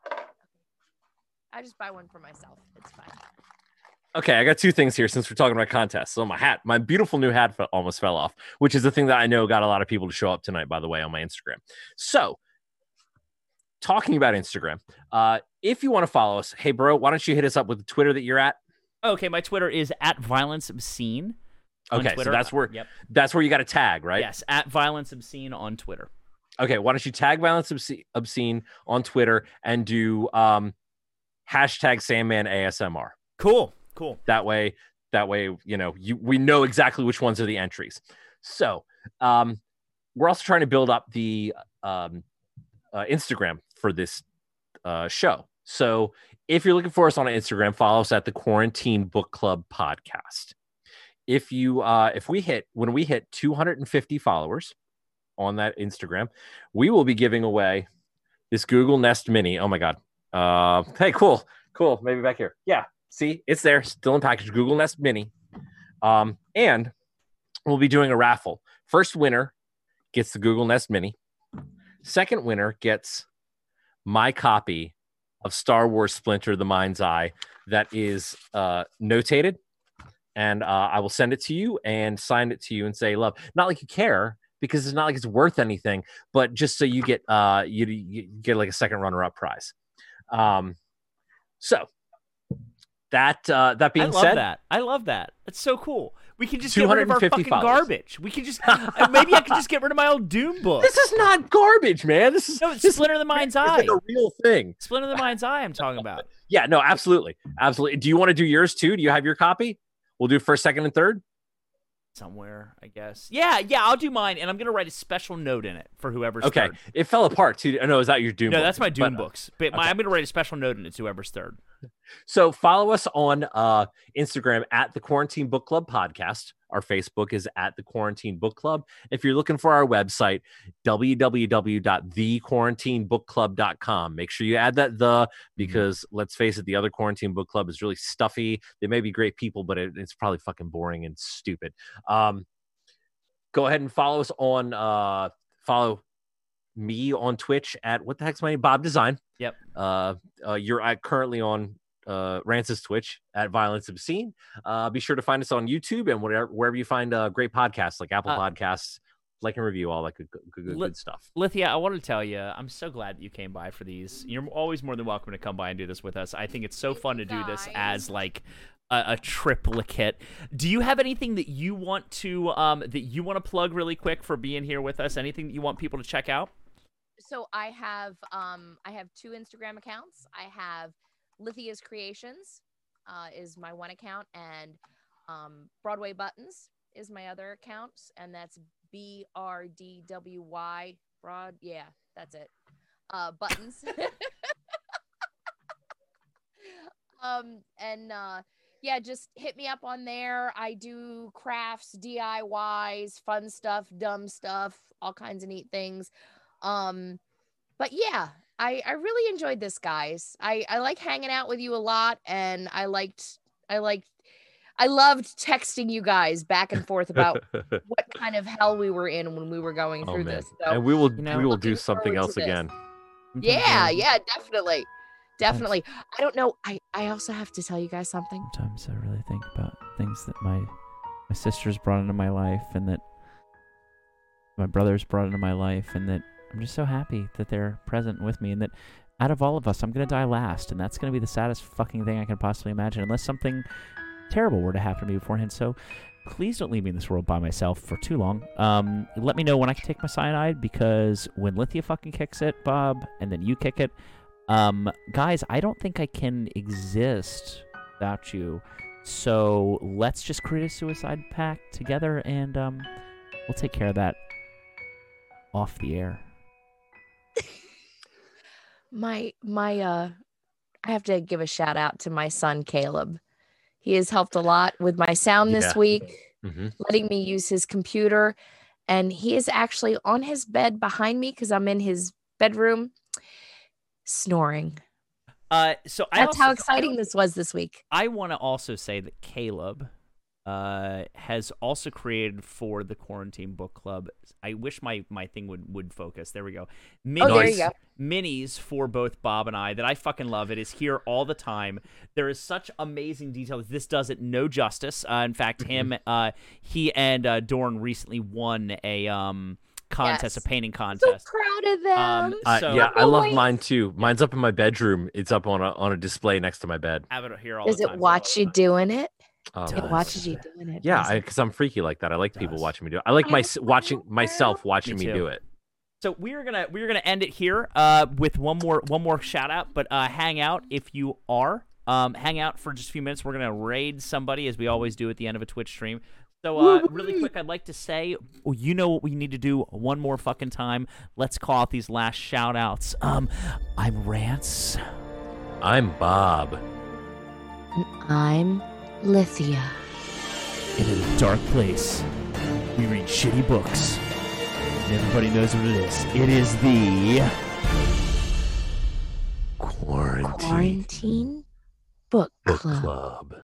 I just buy one for myself. It's fine. Okay, I got two things here since we're talking about contests. So my beautiful new hat almost fell off, which is the thing that I know got a lot of people to show up tonight, by the way, on my Instagram. So, talking about Instagram, if you want to follow us, hey, bro, why don't you hit us up with the Twitter that you're at? Okay, my Twitter is @ViolenceObscene. Okay, so that's where you got to tag, right? Yes, @ViolenceObscene on Twitter. Okay, why don't you tag Violence Obscene on Twitter and do hashtag Sandman ASMR. Cool. That way, you know, we know exactly which ones are the entries. So we're also trying to build up the Instagram for this show. So if you're looking for us on Instagram, follow us at the Quarantine Book Club Podcast. if we hit 250 followers on that Instagram, we will be giving away this Google Nest Mini. Oh my God. Hey, cool. Maybe back here. Yeah. See, it's there, still in package, Google Nest Mini. And we'll be doing a raffle. First winner gets the Google Nest Mini. Second winner gets my copy of Star Wars Splinter the Mind's Eye that is notated. And I will send it to you and sign it to you and say, love. Not like you care, because it's not like it's worth anything, but just so you get you get like a second runner-up prize. So that being said, I love that. That's so cool. We can just get rid of our fucking garbage. We can just maybe I can just get rid of my old Doom book. This is not garbage, man. This is Splinter the Mind's Eye. Like a real thing. Splinter the Mind's Eye. I'm talking about. Yeah, no, absolutely. Do you want to do yours too? Do you have your copy? We'll do first, second, and third. Somewhere, I guess. Yeah, I'll do mine, and I'm gonna write a special note in it for whoever's third. It fell apart too. No, is that your Doom? No, that's my Doom books. But I'm gonna write a special note in it to whoever's third. So follow us on Instagram at the Quarantine Book Club Podcast. Our Facebook is at the Quarantine Book Club. If you're looking for our website, www.thequarantinebookclub.com. Make sure you add that because let's face it, the other Quarantine Book Club is really stuffy. They may be great people, but it's probably fucking boring and stupid. Go ahead and follow us on follow me on Twitch at what the heck's my name? Bob Design. Yep. You're currently on Rance's Twitch at Violence Obscene. Be sure to find us on YouTube and wherever you find great podcasts like Apple Podcasts. Like and review, all that good stuff. Lithia, I want to tell you, I'm so glad that you came by for these. You're always more than welcome to come by and do this with us. I think it's so fun to do this as like a triplicate. Do you have anything that you want to plug really quick for being here with us? Anything that you want people to check out? So I have 2 Instagram accounts. I have Lithia's Creations is my one account, and Broadway Buttons is my other account, and that's BRDWY broad. Yeah, that's it. Buttons. Yeah, just hit me up on there. I do crafts, DIYs, fun stuff, dumb stuff, all kinds of neat things. But yeah, I really enjoyed this, guys. I like hanging out with you a lot, and I loved texting you guys back and forth about what kind of hell we were in when we were going through this. So, and we will do something else again. Yeah, definitely. I don't know. I also have to tell you guys something. Sometimes I really think about things that my sisters brought into my life, and that my brothers brought into my life, and that I'm just so happy that they're present with me, and that out of all of us, I'm going to die last, and that's going to be the saddest fucking thing I can possibly imagine, unless something terrible were to happen to me beforehand. So please don't leave me in this world by myself for too long. Let me know when I can take my cyanide, because when Lithia fucking kicks it, Bob, and then you kick it, guys, I don't think I can exist without you. So let's just create a suicide pact together, and we'll take care of that off the air. I have to give a shout out to my son Caleb. He has helped a lot with my sound this week, letting me use his computer, and he is actually on his bed behind me because I'm in his bedroom, snoring. So that's how exciting this was this week. I want to also say that Caleb has also created for the Quarantine Book Club. I wish my thing would focus. There we go. There you go. Minis for both Bob and I that I fucking love. It is here all the time. There is such amazing detail. This does it no justice. In fact, he and Dorn recently won a contest, a painting contest. So proud of them. I love mine too. Mine's up in my bedroom. It's up on a display next to my bed. I have it here all Does the time. Does it watch you doing it? It watches you doing it. Yeah, because I'm freaky like that. I like people watching me do it. I like myself watching me do it. So we're gonna end it here with one more shout out. But hang out if you are. Hang out for just a few minutes. We're gonna raid somebody as we always do at the end of a Twitch stream. So really quick, I'd like to say, you know what we need to do one more fucking time. Let's call out these last shout outs. I'm Rance. I'm Bob. And I'm Lithia. And in a dark place, we read shitty books. And everybody knows what it is. It is the Quarantine Quarantine Book Book Club. Club.